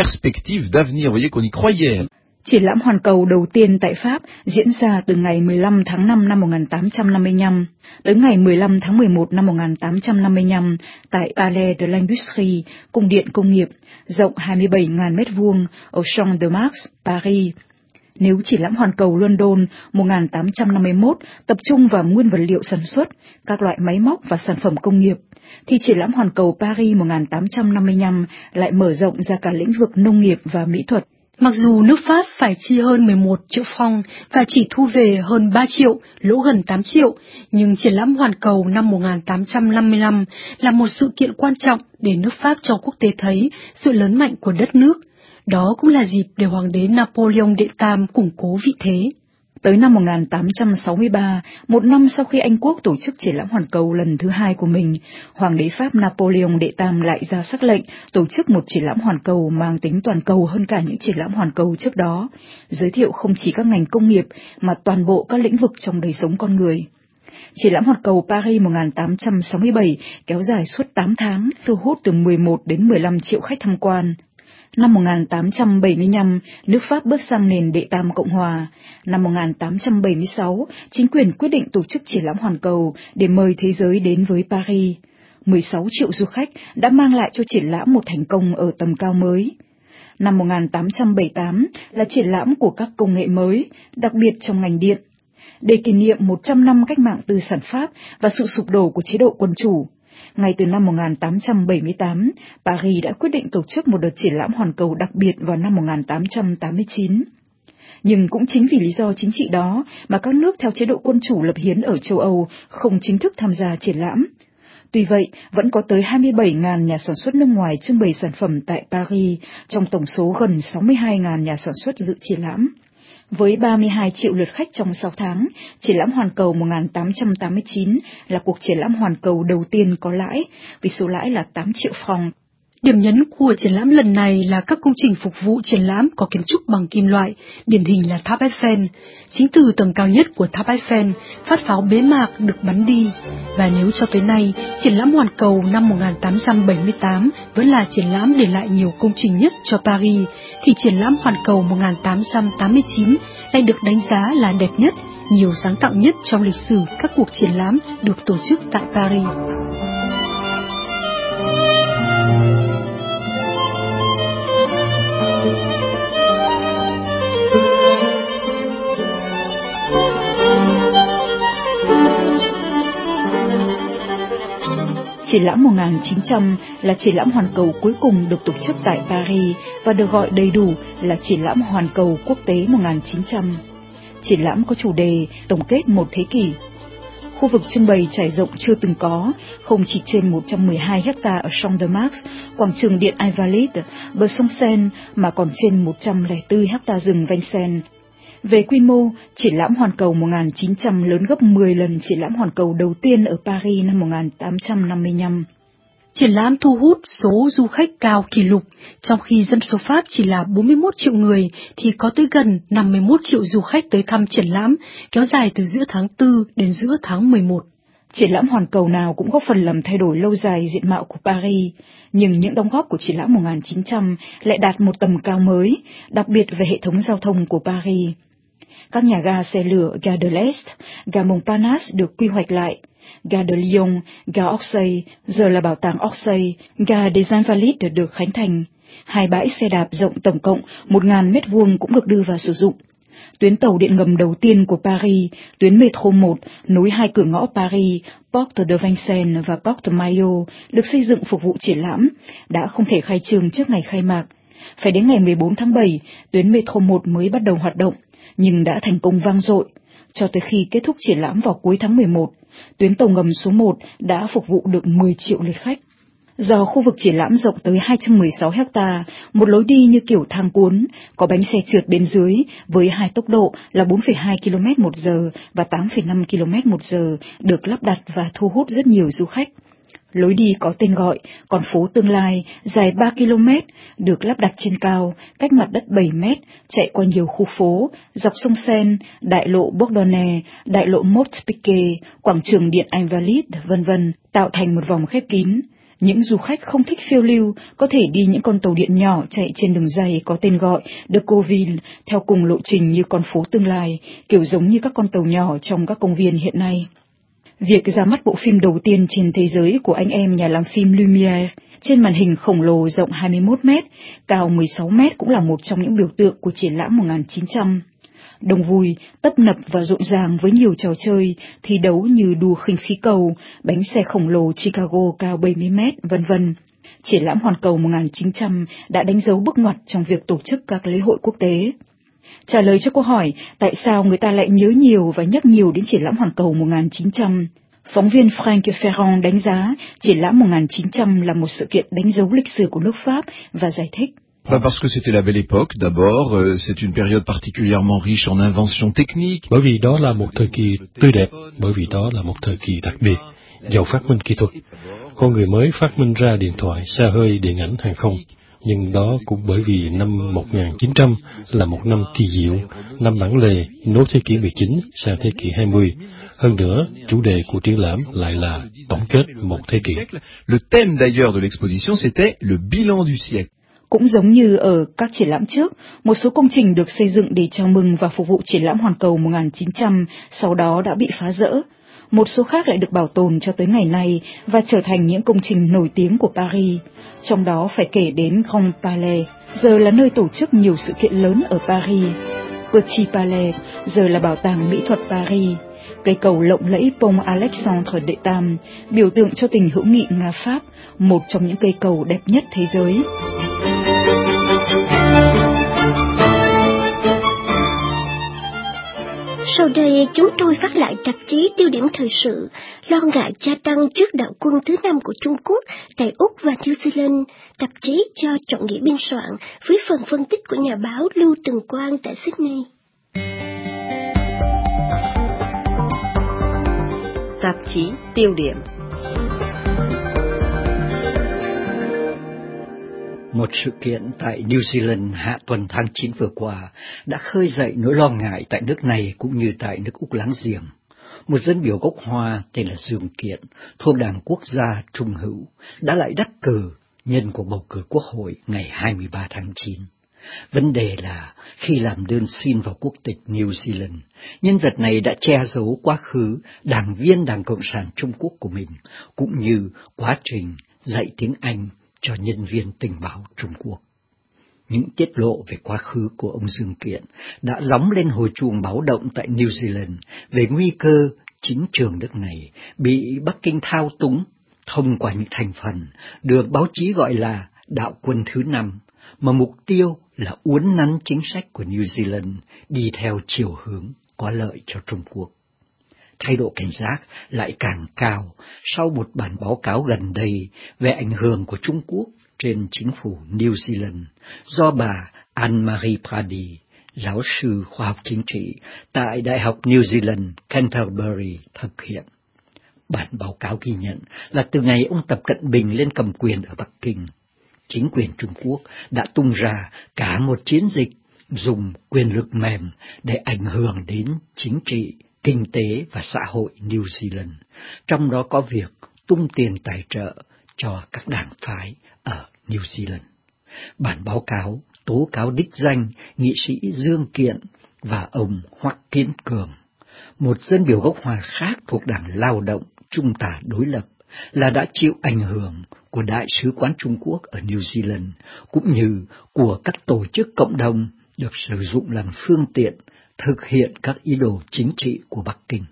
Triển lãm hoàn cầu đầu tiên tại Pháp diễn ra từ ngày mười lăm tháng năm năm một nghìn tám trăm năm mươi lăm tới ngày mười lăm tháng mười một năm một nghìn tám trăm năm mươi lăm tại Palais de l'Industrie, cung điện công nghiệp, rộng hai mươi bảy nghìn mét vuông ở Champ de Mars, Paris. Nếu triển lãm hoàn cầu London một nghìn tám trăm năm mươi mốt tập trung vào nguyên vật liệu sản xuất, các loại máy móc và sản phẩm công nghiệp, thì triển lãm hoàn cầu Paris một nghìn tám trăm năm mươi lăm lại mở rộng ra cả lĩnh vực nông nghiệp và mỹ thuật. Mặc dù nước Pháp phải chi hơn mười một triệu franc và chỉ thu về hơn ba triệu, lỗ gần tám triệu, nhưng triển lãm hoàn cầu năm một nghìn tám trăm năm mươi lăm là một sự kiện quan trọng để nước Pháp cho quốc tế thấy sự lớn mạnh của đất nước. Đó cũng là dịp để Hoàng đế Napoleon đệ tam củng cố vị thế. Tới năm một nghìn tám trăm sáu mươi ba, một năm sau khi Anh Quốc tổ chức triển lãm hoàn cầu lần thứ hai của mình, Hoàng đế Pháp Napoleon đệ tam lại ra sắc lệnh tổ chức một triển lãm hoàn cầu mang tính toàn cầu hơn cả những triển lãm hoàn cầu trước đó, giới thiệu không chỉ các ngành công nghiệp mà toàn bộ các lĩnh vực trong đời sống con người. Triển lãm hoàn cầu Paris một nghìn tám trăm sáu mươi bảy kéo dài suốt tám tháng, thu hút từ mười một đến mười lăm triệu khách tham quan. Năm một nghìn tám trăm bảy mươi lăm, nước Pháp bước sang nền đệ tam Cộng hòa. Năm một nghìn tám trăm bảy mươi sáu, chính quyền quyết định tổ chức triển lãm hoàn cầu để mời thế giới đến với Paris. mười sáu triệu du khách đã mang lại cho triển lãm một thành công ở tầm cao mới. Năm một nghìn tám trăm bảy mươi tám là triển lãm của các công nghệ mới, đặc biệt trong ngành điện. Để kỷ niệm một trăm năm cách mạng tư sản Pháp và sự sụp đổ của chế độ quân chủ, ngay từ năm một nghìn tám trăm bảy mươi tám, Paris đã quyết định tổ chức một đợt triển lãm hoàn cầu đặc biệt vào năm một nghìn tám trăm tám mươi chín. Nhưng cũng chính vì lý do chính trị đó mà các nước theo chế độ quân chủ lập hiến ở châu Âu không chính thức tham gia triển lãm. Tuy vậy, vẫn có tới hai mươi bảy nghìn nhà sản xuất nước ngoài trưng bày sản phẩm tại Paris, trong tổng số gần sáu mươi hai nghìn nhà sản xuất dự triển lãm. Với ba mươi hai triệu lượt khách trong sáu tháng, triển lãm hoàn cầu một nghìn tám trăm tám mươi chín là cuộc triển lãm hoàn cầu đầu tiên có lãi, vì số lãi là tám triệu franc. Điểm nhấn của triển lãm lần này là các công trình phục vụ triển lãm có kiến trúc bằng kim loại, điển hình là tháp Eiffel. Chính từ tầng cao nhất của tháp Eiffel, phát pháo bế mạc được bắn đi. Và nếu cho tới nay, triển lãm Hoàn Cầu năm một nghìn tám trăm bảy mươi tám vẫn là triển lãm để lại nhiều công trình nhất cho Paris, thì triển lãm Hoàn Cầu một nghìn tám trăm tám mươi chín lại được đánh giá là đẹp nhất, nhiều sáng tạo nhất trong lịch sử các cuộc triển lãm được tổ chức tại Paris. Triển lãm một nghìn chín trăm là triển lãm hoàn cầu cuối cùng được tổ chức tại Paris và được gọi đầy đủ là triển lãm hoàn cầu quốc tế một nghìn chín trăm. Triển lãm có chủ đề tổng kết một thế kỷ. Khu vực trưng bày trải rộng chưa từng có, không chỉ trên một trăm mười hai héc-ta ở Champ de Mars, quảng trường Điện Invalides, bờ sông Seine, mà còn trên một trăm lẻ bốn héc-ta rừng Vincennes. Về quy mô, triển lãm Hoàn cầu một nghìn chín trăm lớn gấp mười lần triển lãm Hoàn cầu đầu tiên ở Paris năm một nghìn tám trăm năm mươi lăm. Triển lãm thu hút số du khách cao kỷ lục, trong khi dân số Pháp chỉ là bốn mươi mốt triệu người thì có tới gần năm mươi mốt triệu du khách tới thăm triển lãm, kéo dài từ giữa tháng tư đến giữa tháng mười một. Triển lãm Hoàn cầu nào cũng góp phần làm thay đổi lâu dài diện mạo của Paris, nhưng những đóng góp của triển lãm một nghìn chín trăm lại đạt một tầm cao mới, đặc biệt về hệ thống giao thông của Paris. Các nhà ga xe lửa Gare de l'Est, ga Montparnasse được quy hoạch lại, ga de Lyon, ga Orsay, giờ là bảo tàng Orsay, ga des Invalides được khánh thành. Hai bãi xe đạp rộng tổng cộng một nghìn mét vuông cũng được đưa vào sử dụng. Tuyến tàu điện ngầm đầu tiên của Paris, tuyến Métro một, nối hai cửa ngõ Paris, Porte de Vincennes và Porte Maillot, được xây dựng phục vụ triển lãm, đã không thể khai trương trước ngày khai mạc. Phải đến ngày mười bốn tháng bảy, tuyến Métro một mới bắt đầu hoạt động, nhưng đã thành công vang dội. Cho tới khi kết thúc triển lãm vào cuối tháng mười một, tuyến tàu ngầm số một đã phục vụ được mười triệu lượt khách. Do khu vực triển lãm rộng tới hai trăm mười sáu héc-ta, một lối đi như kiểu thang cuốn, có bánh xe trượt bên dưới với hai tốc độ là bốn phẩy hai ki lô mét một giờ và tám phẩy năm ki lô mét một giờ được lắp đặt và thu hút rất nhiều du khách. Lối đi có tên gọi Con phố tương lai, dài ba ki lô mét, được lắp đặt trên cao, cách mặt đất bảy mét, chạy qua nhiều khu phố, dọc sông Seine, đại lộ Bourdonnais, đại lộ Montpiquet, quảng trường Điện Invalides, vân vân, tạo thành một vòng khép kín. Những du khách không thích phiêu lưu có thể đi những con tàu điện nhỏ chạy trên đường ray có tên gọi de Decauville theo cùng lộ trình như con phố tương lai, kiểu giống như các con tàu nhỏ trong các công viên hiện nay. Việc ra mắt bộ phim đầu tiên trên thế giới của anh em nhà làm phim Lumière trên màn hình khổng lồ rộng hai mươi mốt mét, cao mười sáu mét cũng là một trong những biểu tượng của triển lãm một nghìn chín trăm. Đông vui, tấp nập và rộn ràng với nhiều trò chơi, thi đấu như đua khinh khí cầu, bánh xe khổng lồ Chicago cao bảy mươi mét, vân vân. Triển lãm Hoàn cầu một nghìn chín trăm đã đánh dấu bước ngoặt trong việc tổ chức các lễ hội quốc tế. Trả lời cho câu hỏi tại sao người ta lại nhớ nhiều và nhắc nhiều đến triển lãm Hoàn cầu một nghìn chín trăm, phóng viên Franck Ferrand đánh giá triển lãm một nghìn chín trăm là một sự kiện đánh dấu lịch sử của nước Pháp và giải thích. Bah parce que c'était la belle époque, d'abord, euh, c'est une période particulièrement riche en inventions techniques. Bởi vì đó là một thời kỳ tươi đẹp, bởi vì đó là một thời kỳ đặc biệt, giàu phát minh kỹ thuật. Con người mới phát minh ra điện thoại, xe hơi, điện ảnh, hàng không. Nhưng đó cũng bởi vì năm một nghìn chín trăm là một năm kỳ diệu, năm bản lề, nối thế kỷ mười chín sang thế kỷ hai mươi. Hơn nữa, chủ đề của triển lãm lại là tổng kết một thế kỷ. Le thème d'ailleurs de l'exposition, c'était le bilan du siècle. Cũng giống như ở các triển lãm trước, một số công trình được xây dựng để chào mừng và phục vụ triển lãm Hoàn cầu một nghìn chín trăm sau đó đã bị phá rỡ. Một số khác lại được bảo tồn cho tới ngày nay và trở thành những công trình nổi tiếng của Paris. Trong đó phải kể đến Grand Palais, giờ là nơi tổ chức nhiều sự kiện lớn ở Paris. Petit Palais, giờ là bảo tàng mỹ thuật Paris. Cây cầu lộng lẫy Pont Alexandre đệ Tam, biểu tượng cho tình hữu nghị Nga-Pháp, một trong những cây cầu đẹp nhất thế giới. Sau đây chúng tôi phát lại tạp chí Tiêu điểm thời sự, lo ngại gia tăng trước đạo quân thứ năm của Trung Quốc tại Úc và New Zealand, tạp chí do Trọng Nghĩa biên soạn với phần phân tích của nhà báo Lưu Tường Quang tại Sydney. Tạp chí Tiêu điểm. Một sự kiện tại New Zealand hạ tuần tháng chín vừa qua đã khơi dậy nỗi lo ngại tại nước này cũng như tại nước Úc láng giềng. Một dân biểu gốc Hoa tên là Dương Kiện thuộc Đảng Quốc gia Trung hữu đã lại đắc cử nhân cuộc bầu cử quốc hội ngày hai mươi ba tháng chín. Vấn đề là khi làm đơn xin vào quốc tịch New Zealand, nhân vật này đã che giấu quá khứ đảng viên Đảng Cộng sản Trung Quốc của mình, cũng như quá trình dạy tiếng Anh cho nhân viên tình báo Trung Quốc. Những tiết lộ về quá khứ của ông Dương Kiện đã gióng lên hồi chuông báo động tại New Zealand về nguy cơ chính trường nước này bị Bắc Kinh thao túng thông qua những thành phần được báo chí gọi là đạo quân thứ năm, mà mục tiêu là uốn nắn chính sách của New Zealand đi theo chiều hướng có lợi cho Trung Quốc. Thái độ cảnh giác lại càng cao sau một bản báo cáo gần đây về ảnh hưởng của Trung Quốc trên chính phủ New Zealand do bà Anne-Marie Brady, giáo sư khoa học chính trị tại Đại học New Zealand Canterbury thực hiện. Bản báo cáo ghi nhận là từ ngày ông Tập Cận Bình lên cầm quyền ở Bắc Kinh, chính quyền Trung Quốc đã tung ra cả một chiến dịch dùng quyền lực mềm để ảnh hưởng đến chính trị, kinh tế và xã hội New Zealand, trong đó có việc tung tiền tài trợ cho các đảng phái ở New Zealand. Bản báo cáo tố cáo đích danh nghị sĩ Dương Kiện và ông Hoắc Kiến Cường, một dân biểu gốc Hoa khác thuộc Đảng Lao động Trung tả đối lập, là đã chịu ảnh hưởng của Đại sứ quán Trung Quốc ở New Zealand, cũng như của các tổ chức cộng đồng được sử dụng làm phương tiện thực hiện các ý đồ chính trị của Bắc Kinh.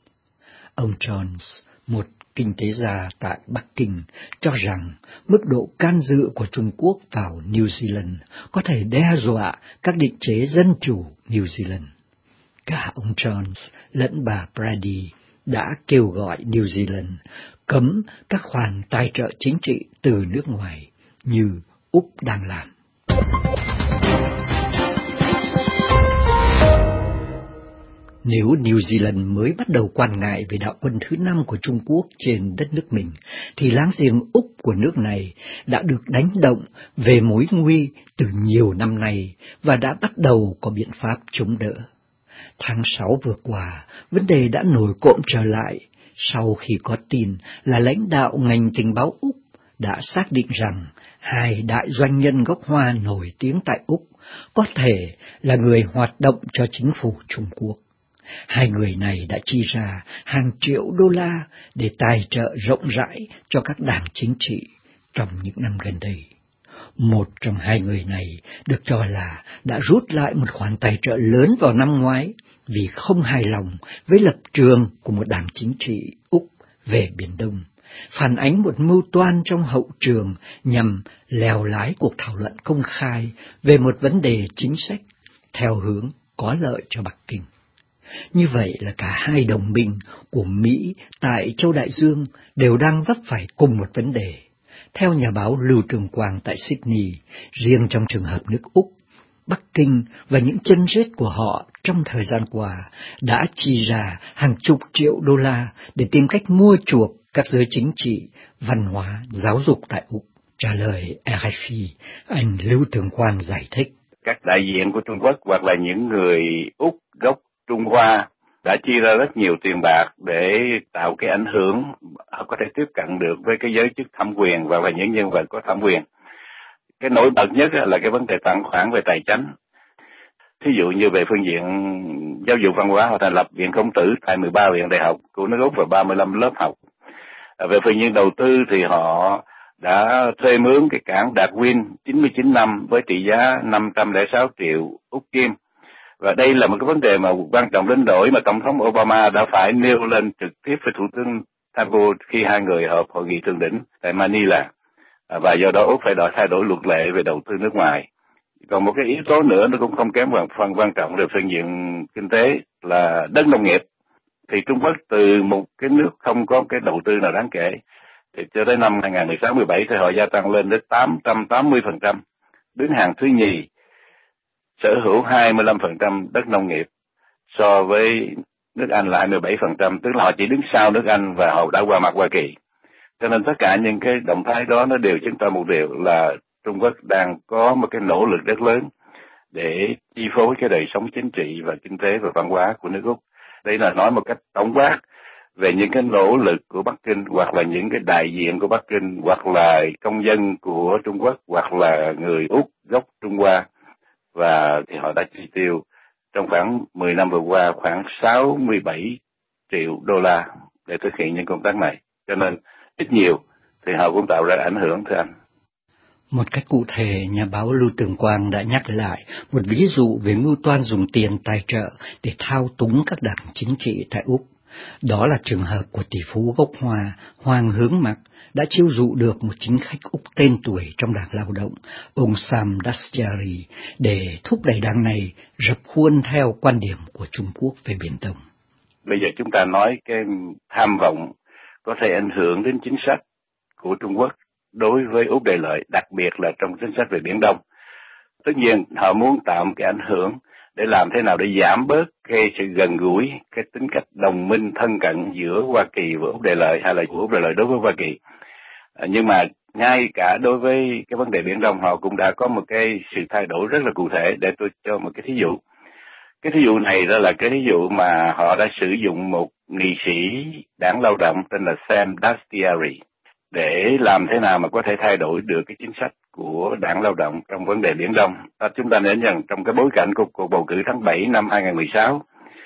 Ông Jones, một kinh tế gia tại Bắc Kinh, cho rằng mức độ can dự của Trung Quốc vào New Zealand có thể đe dọa các định chế dân chủ New Zealand. Cả ông Jones lẫn bà Brady đã kêu gọi New Zealand cấm các khoản tài trợ chính trị từ nước ngoài như Úc đang làm. Nếu New Zealand mới bắt đầu quan ngại về đạo quân thứ năm của Trung Quốc trên đất nước mình, thì láng giềng Úc của nước này đã được đánh động về mối nguy từ nhiều năm nay và đã bắt đầu có biện pháp chống đỡ. Tháng sáu vừa qua, vấn đề đã nổi cộm trở lại sau khi có tin là lãnh đạo ngành tình báo Úc đã xác định rằng hai đại doanh nhân gốc Hoa nổi tiếng tại Úc có thể là người hoạt động cho chính phủ Trung Quốc. Hai người này đã chi ra hàng triệu đô la để tài trợ rộng rãi cho các đảng chính trị trong những năm gần đây. Một trong hai người này được cho là đã rút lại một khoản tài trợ lớn vào năm ngoái vì không hài lòng với lập trường của một đảng chính trị Úc về Biển Đông, phản ánh một mưu toan trong hậu trường nhằm lèo lái cuộc thảo luận công khai về một vấn đề chính sách theo hướng có lợi cho Bắc Kinh. Như vậy là cả hai đồng minh của Mỹ tại châu Đại Dương đều đang vấp phải cùng một vấn đề. Theo nhà báo Lưu Trường Quang tại Sydney, riêng trong trường hợp nước Úc, Bắc Kinh và những chân rết của họ trong thời gian qua đã chi ra hàng chục triệu đô la để tìm cách mua chuộc các giới chính trị, văn hóa, giáo dục tại Úc. Trả lời rờ ép i, anh Lưu Trường Quang giải thích. Các đại diện của Trung Quốc hoặc là những người Úc gốc Trung Hoa đã chi ra rất nhiều tiền bạc để tạo cái ảnh hưởng, họ có thể tiếp cận được với cái giới chức thẩm quyền và là những nhân vật có thẩm quyền. Cái nổi bật nhất là cái vấn đề tặng khoản về tài chính. Thí dụ như về phương diện giáo dục văn hóa, họ thành lập Viện Khổng Tử tại mười ba viện đại học của nước Úc và ba mươi lăm lớp học. Về phương diện đầu tư thì họ đã thuê mướn cái cảng Darwin chín mươi chín năm với trị giá năm trăm lẻ sáu triệu Úc Kim. Và đây là một cái vấn đề mà quan trọng đến nỗi mà Tổng thống Obama đã phải nêu lên trực tiếp với Thủ tướng Thago khi hai người họp hội nghị thượng đỉnh tại Manila. Và do đó Úc phải đổi thay đổi luật lệ về đầu tư nước ngoài. Còn một cái yếu tố nữa nó cũng không kém phần quan trọng về phương diện kinh tế là đất nông nghiệp. Thì Trung Quốc từ một cái nước không có cái đầu tư nào đáng kể, thì cho đến năm hai nghìn mười sáu mười bảy thì họ gia tăng lên đến tám trăm tám mươi phần trăm, đứng hàng thứ nhì, sở hữu hai mươi lăm phần trăm đất nông nghiệp so với nước Anh là hai mươi bảy phần trăm, tức là họ chỉ đứng sau nước Anh và họ đã qua mặt Hoa Kỳ. Cho nên tất cả những cái động thái đó nó đều chứng tỏ một điều là Trung Quốc đang có một cái nỗ lực rất lớn để chi phối cái đời sống chính trị và kinh tế và văn hóa của nước Úc. Đây là nói một cách tổng quát về những cái nỗ lực của Bắc Kinh, hoặc là những cái đại diện của Bắc Kinh, hoặc là công dân của Trung Quốc, hoặc là người Úc gốc Trung Hoa, và thì họ đã chi tiêu trong khoảng mười năm vừa qua khoảng sáu mươi bảy triệu đô la để thực hiện những công tác này. Cho nên ít nhiều thì họ cũng tạo ra ảnh hưởng, thưa anh. Một cách cụ thể, nhà báo Lưu Tường Quang đã nhắc lại một ví dụ về mưu toan dùng tiền tài trợ để thao túng các đảng chính trị tại Úc. Đó là trường hợp của tỷ phú gốc Hoa Hoàng Hướng Mặc đã chiêu dụ được một chính khách Úc tên tuổi trong Đảng Lao động, ông Sam Dastyari, để thúc đẩy đảng này rập khuôn theo quan điểm của Trung Quốc về Biển Đông. Bây giờ chúng ta nói cái tham vọng có thể ảnh hưởng đến chính sách của Trung Quốc đối với Úc Đại Lợi, đặc biệt là trong chính sách về Biển Đông. Tất nhiên họ muốn tạo một cái ảnh hưởng để làm thế nào để giảm bớt cái sự gần gũi, cái tính cách đồng minh thân cận giữa Hoa Kỳ và Úc Đại Lợi, hay là của Úc Đại Lợi đối với Hoa Kỳ. À, nhưng mà ngay cả đối với cái vấn đề Biển Đông, họ cũng đã có một cái sự thay đổi rất là cụ thể. Để tôi cho một cái thí dụ. Cái thí dụ này đó là cái thí dụ mà họ đã sử dụng một nghị sĩ đảng Lao động tên là Sam Dastyari để làm thế nào mà có thể thay đổi được cái chính sách của đảng Lao động trong vấn đề Biển Đông. À, chúng ta nên rằng trong cái bối cảnh của cuộc bầu cử tháng bảy năm hai không một sáu,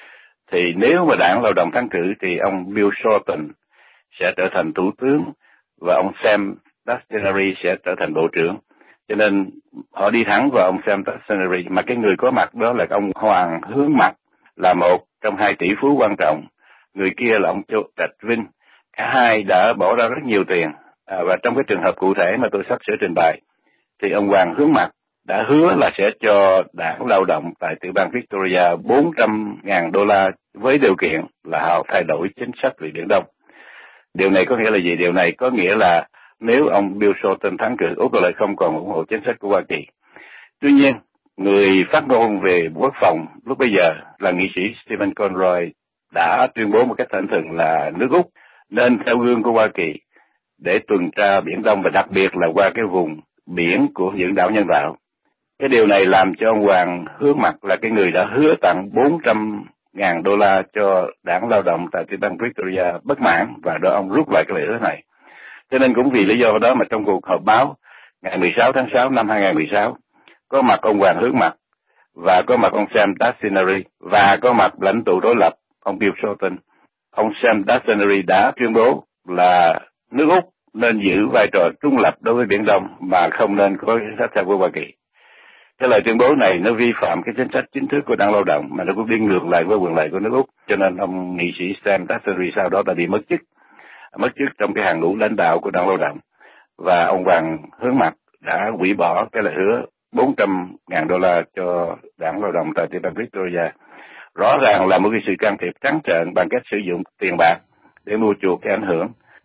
thì nếu mà đảng Lao động thắng cử thì ông Bill Shorten sẽ trở thành thủ tướng và ông Sam Dastyari sẽ trở thành bộ trưởng. Cho nên họ đi thắng vào ông Sam Dastyari, mà cái người có mặt đó là ông Hoàng Hướng Mặc, là một trong hai tỷ phú quan trọng. Người kia là ông Châu Trạch Vinh. Cả hai đã bỏ ra rất nhiều tiền. À, và trong cái trường hợp cụ thể mà tôi sắp sửa trình bày, thì ông Hoàng Hướng Mặc đã hứa là sẽ cho đảng Lao động tại tiểu bang Victoria bốn trăm ngàn đô la với điều kiện là họ thay đổi chính sách về Biển Đông. Điều này có nghĩa là gì? Điều này có nghĩa là nếu ông Bill Shorten thắng cử, Úc lại không còn ủng hộ chính sách của Hoa Kỳ. Tuy nhiên, người phát ngôn về quốc phòng lúc bây giờ là nghị sĩ Stephen Conroy đã tuyên bố một cách thẳng thừng là nước Úc nên theo gương của Hoa Kỳ để tuần tra Biển Đông, và đặc biệt là qua cái vùng biển của những đảo nhân tạo. Cái điều này làm cho ông Hoàng Hướng Mặc là cái người đã hứa tặng bốn trăm ngàn đô la cho đảng Lao động tại tiểu bang Victoria bất mãn, và đó ông rút lại cái lời hứa này. Cho nên cũng vì lý do đó mà trong cuộc họp báo ngày mười sáu tháng sáu năm hai không một sáu, có mặt ông Hoàng Hướng Mặc và có mặt ông Sam Dastyari và có mặt lãnh tụ đối lập ông Bill Shorten. Ông Sam Dastyari đã tuyên bố là nước Úc nên giữ vai trò trung lập đối với Biển Đông mà không nên có chính sách theo của Hoa Kỳ. Cái lời tuyên bố này nó vi phạm cái chính sách chính thức của đảng Lao động, mà nó cũng đi ngược lại với quyền lợi của nước Úc. Cho nên ông nghị sĩ Sam Dastyari sau đó đã bị mất chức, mất chức trong cái hàng ngũ lãnh đạo của đảng Lao động. Và ông Hoàng Hướng Mặc đã hủy bỏ cái lời hứa bốn trăm ngàn đô la cho đảng Lao động tại tiểu bang Victoria. Rõ ràng là một cái sự can thiệp trắng trợn bằng cách sử dụng tiền bạc để mua chuộc cái ảnh hưởng.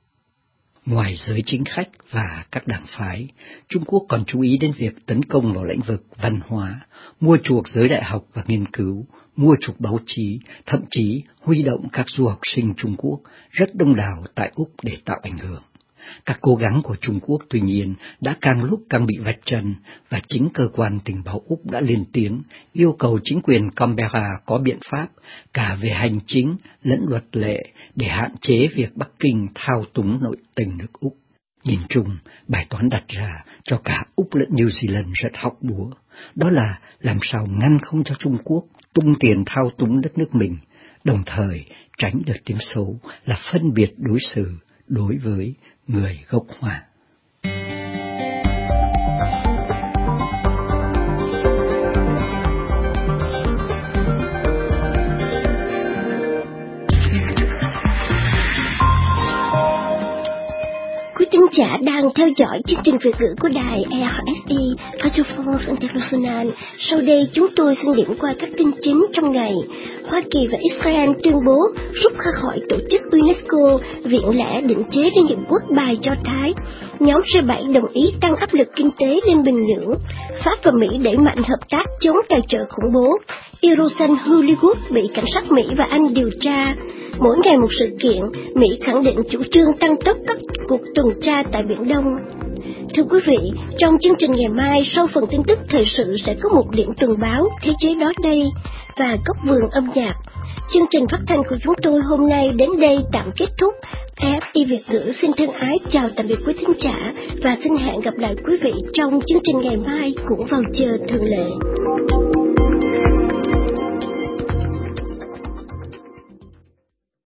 Ngoài giới chính khách và các đảng phái, Trung Quốc còn chú ý đến việc tấn công vào lĩnh vực văn hóa, mua chuộc giới đại học và nghiên cứu, mua chuộc báo chí, thậm chí huy động các du học sinh Trung Quốc rất đông đảo tại Úc để tạo ảnh hưởng. Các cố gắng của Trung Quốc tuy nhiên đã càng lúc càng bị vạch trần, và chính cơ quan tình báo Úc đã lên tiếng yêu cầu chính quyền Canberra có biện pháp cả về hành chính lẫn luật lệ để hạn chế việc Bắc Kinh thao túng nội tình nước Úc. Nhìn chung, bài toán đặt ra cho cả Úc lẫn New Zealand rất hóc búa, đó là làm sao ngăn không cho Trung Quốc tung tiền thao túng đất nước mình, đồng thời tránh được tiếng xấu là phân biệt đối xử đối với người gốc Hoa. Quý thính giả đang theo dõi chương trình Việt ngữ của đài rờ ép i Radio France International. Sau đây chúng tôi xin điểm qua các tin chính trong ngày. Hoa Kỳ và Israel tuyên bố rút ra khỏi tổ chức UNESCO, viện lẽ định chế Liên Hiệp Quốc bài Do Thái. Nhóm G bảy đồng ý tăng áp lực kinh tế lên Bình Nhưỡng. Pháp và Mỹ đẩy mạnh hợp tác chống tài trợ khủng bố. Aerosol Hollywood bị cảnh sát Mỹ và Anh điều tra. Mỗi ngày một sự kiện, Mỹ khẳng định chủ trương tăng tốc các cuộc tuần tra tại Biển Đông. thưa quý vị, trong chương trình ngày mai, sau phần tin tức thời sự sẽ có một điểm tuần báo Thế giới đó đây và Góc vườn âm nhạc. Chương trình phát thanh của chúng tôi hôm nay đến đây tạm kết thúc. a ép pê Việt ngữ xin thân ái chào tạm biệt quý thính giả và xin hẹn gặp lại quý vị trong chương trình ngày mai cũng vào giờ thường lệ.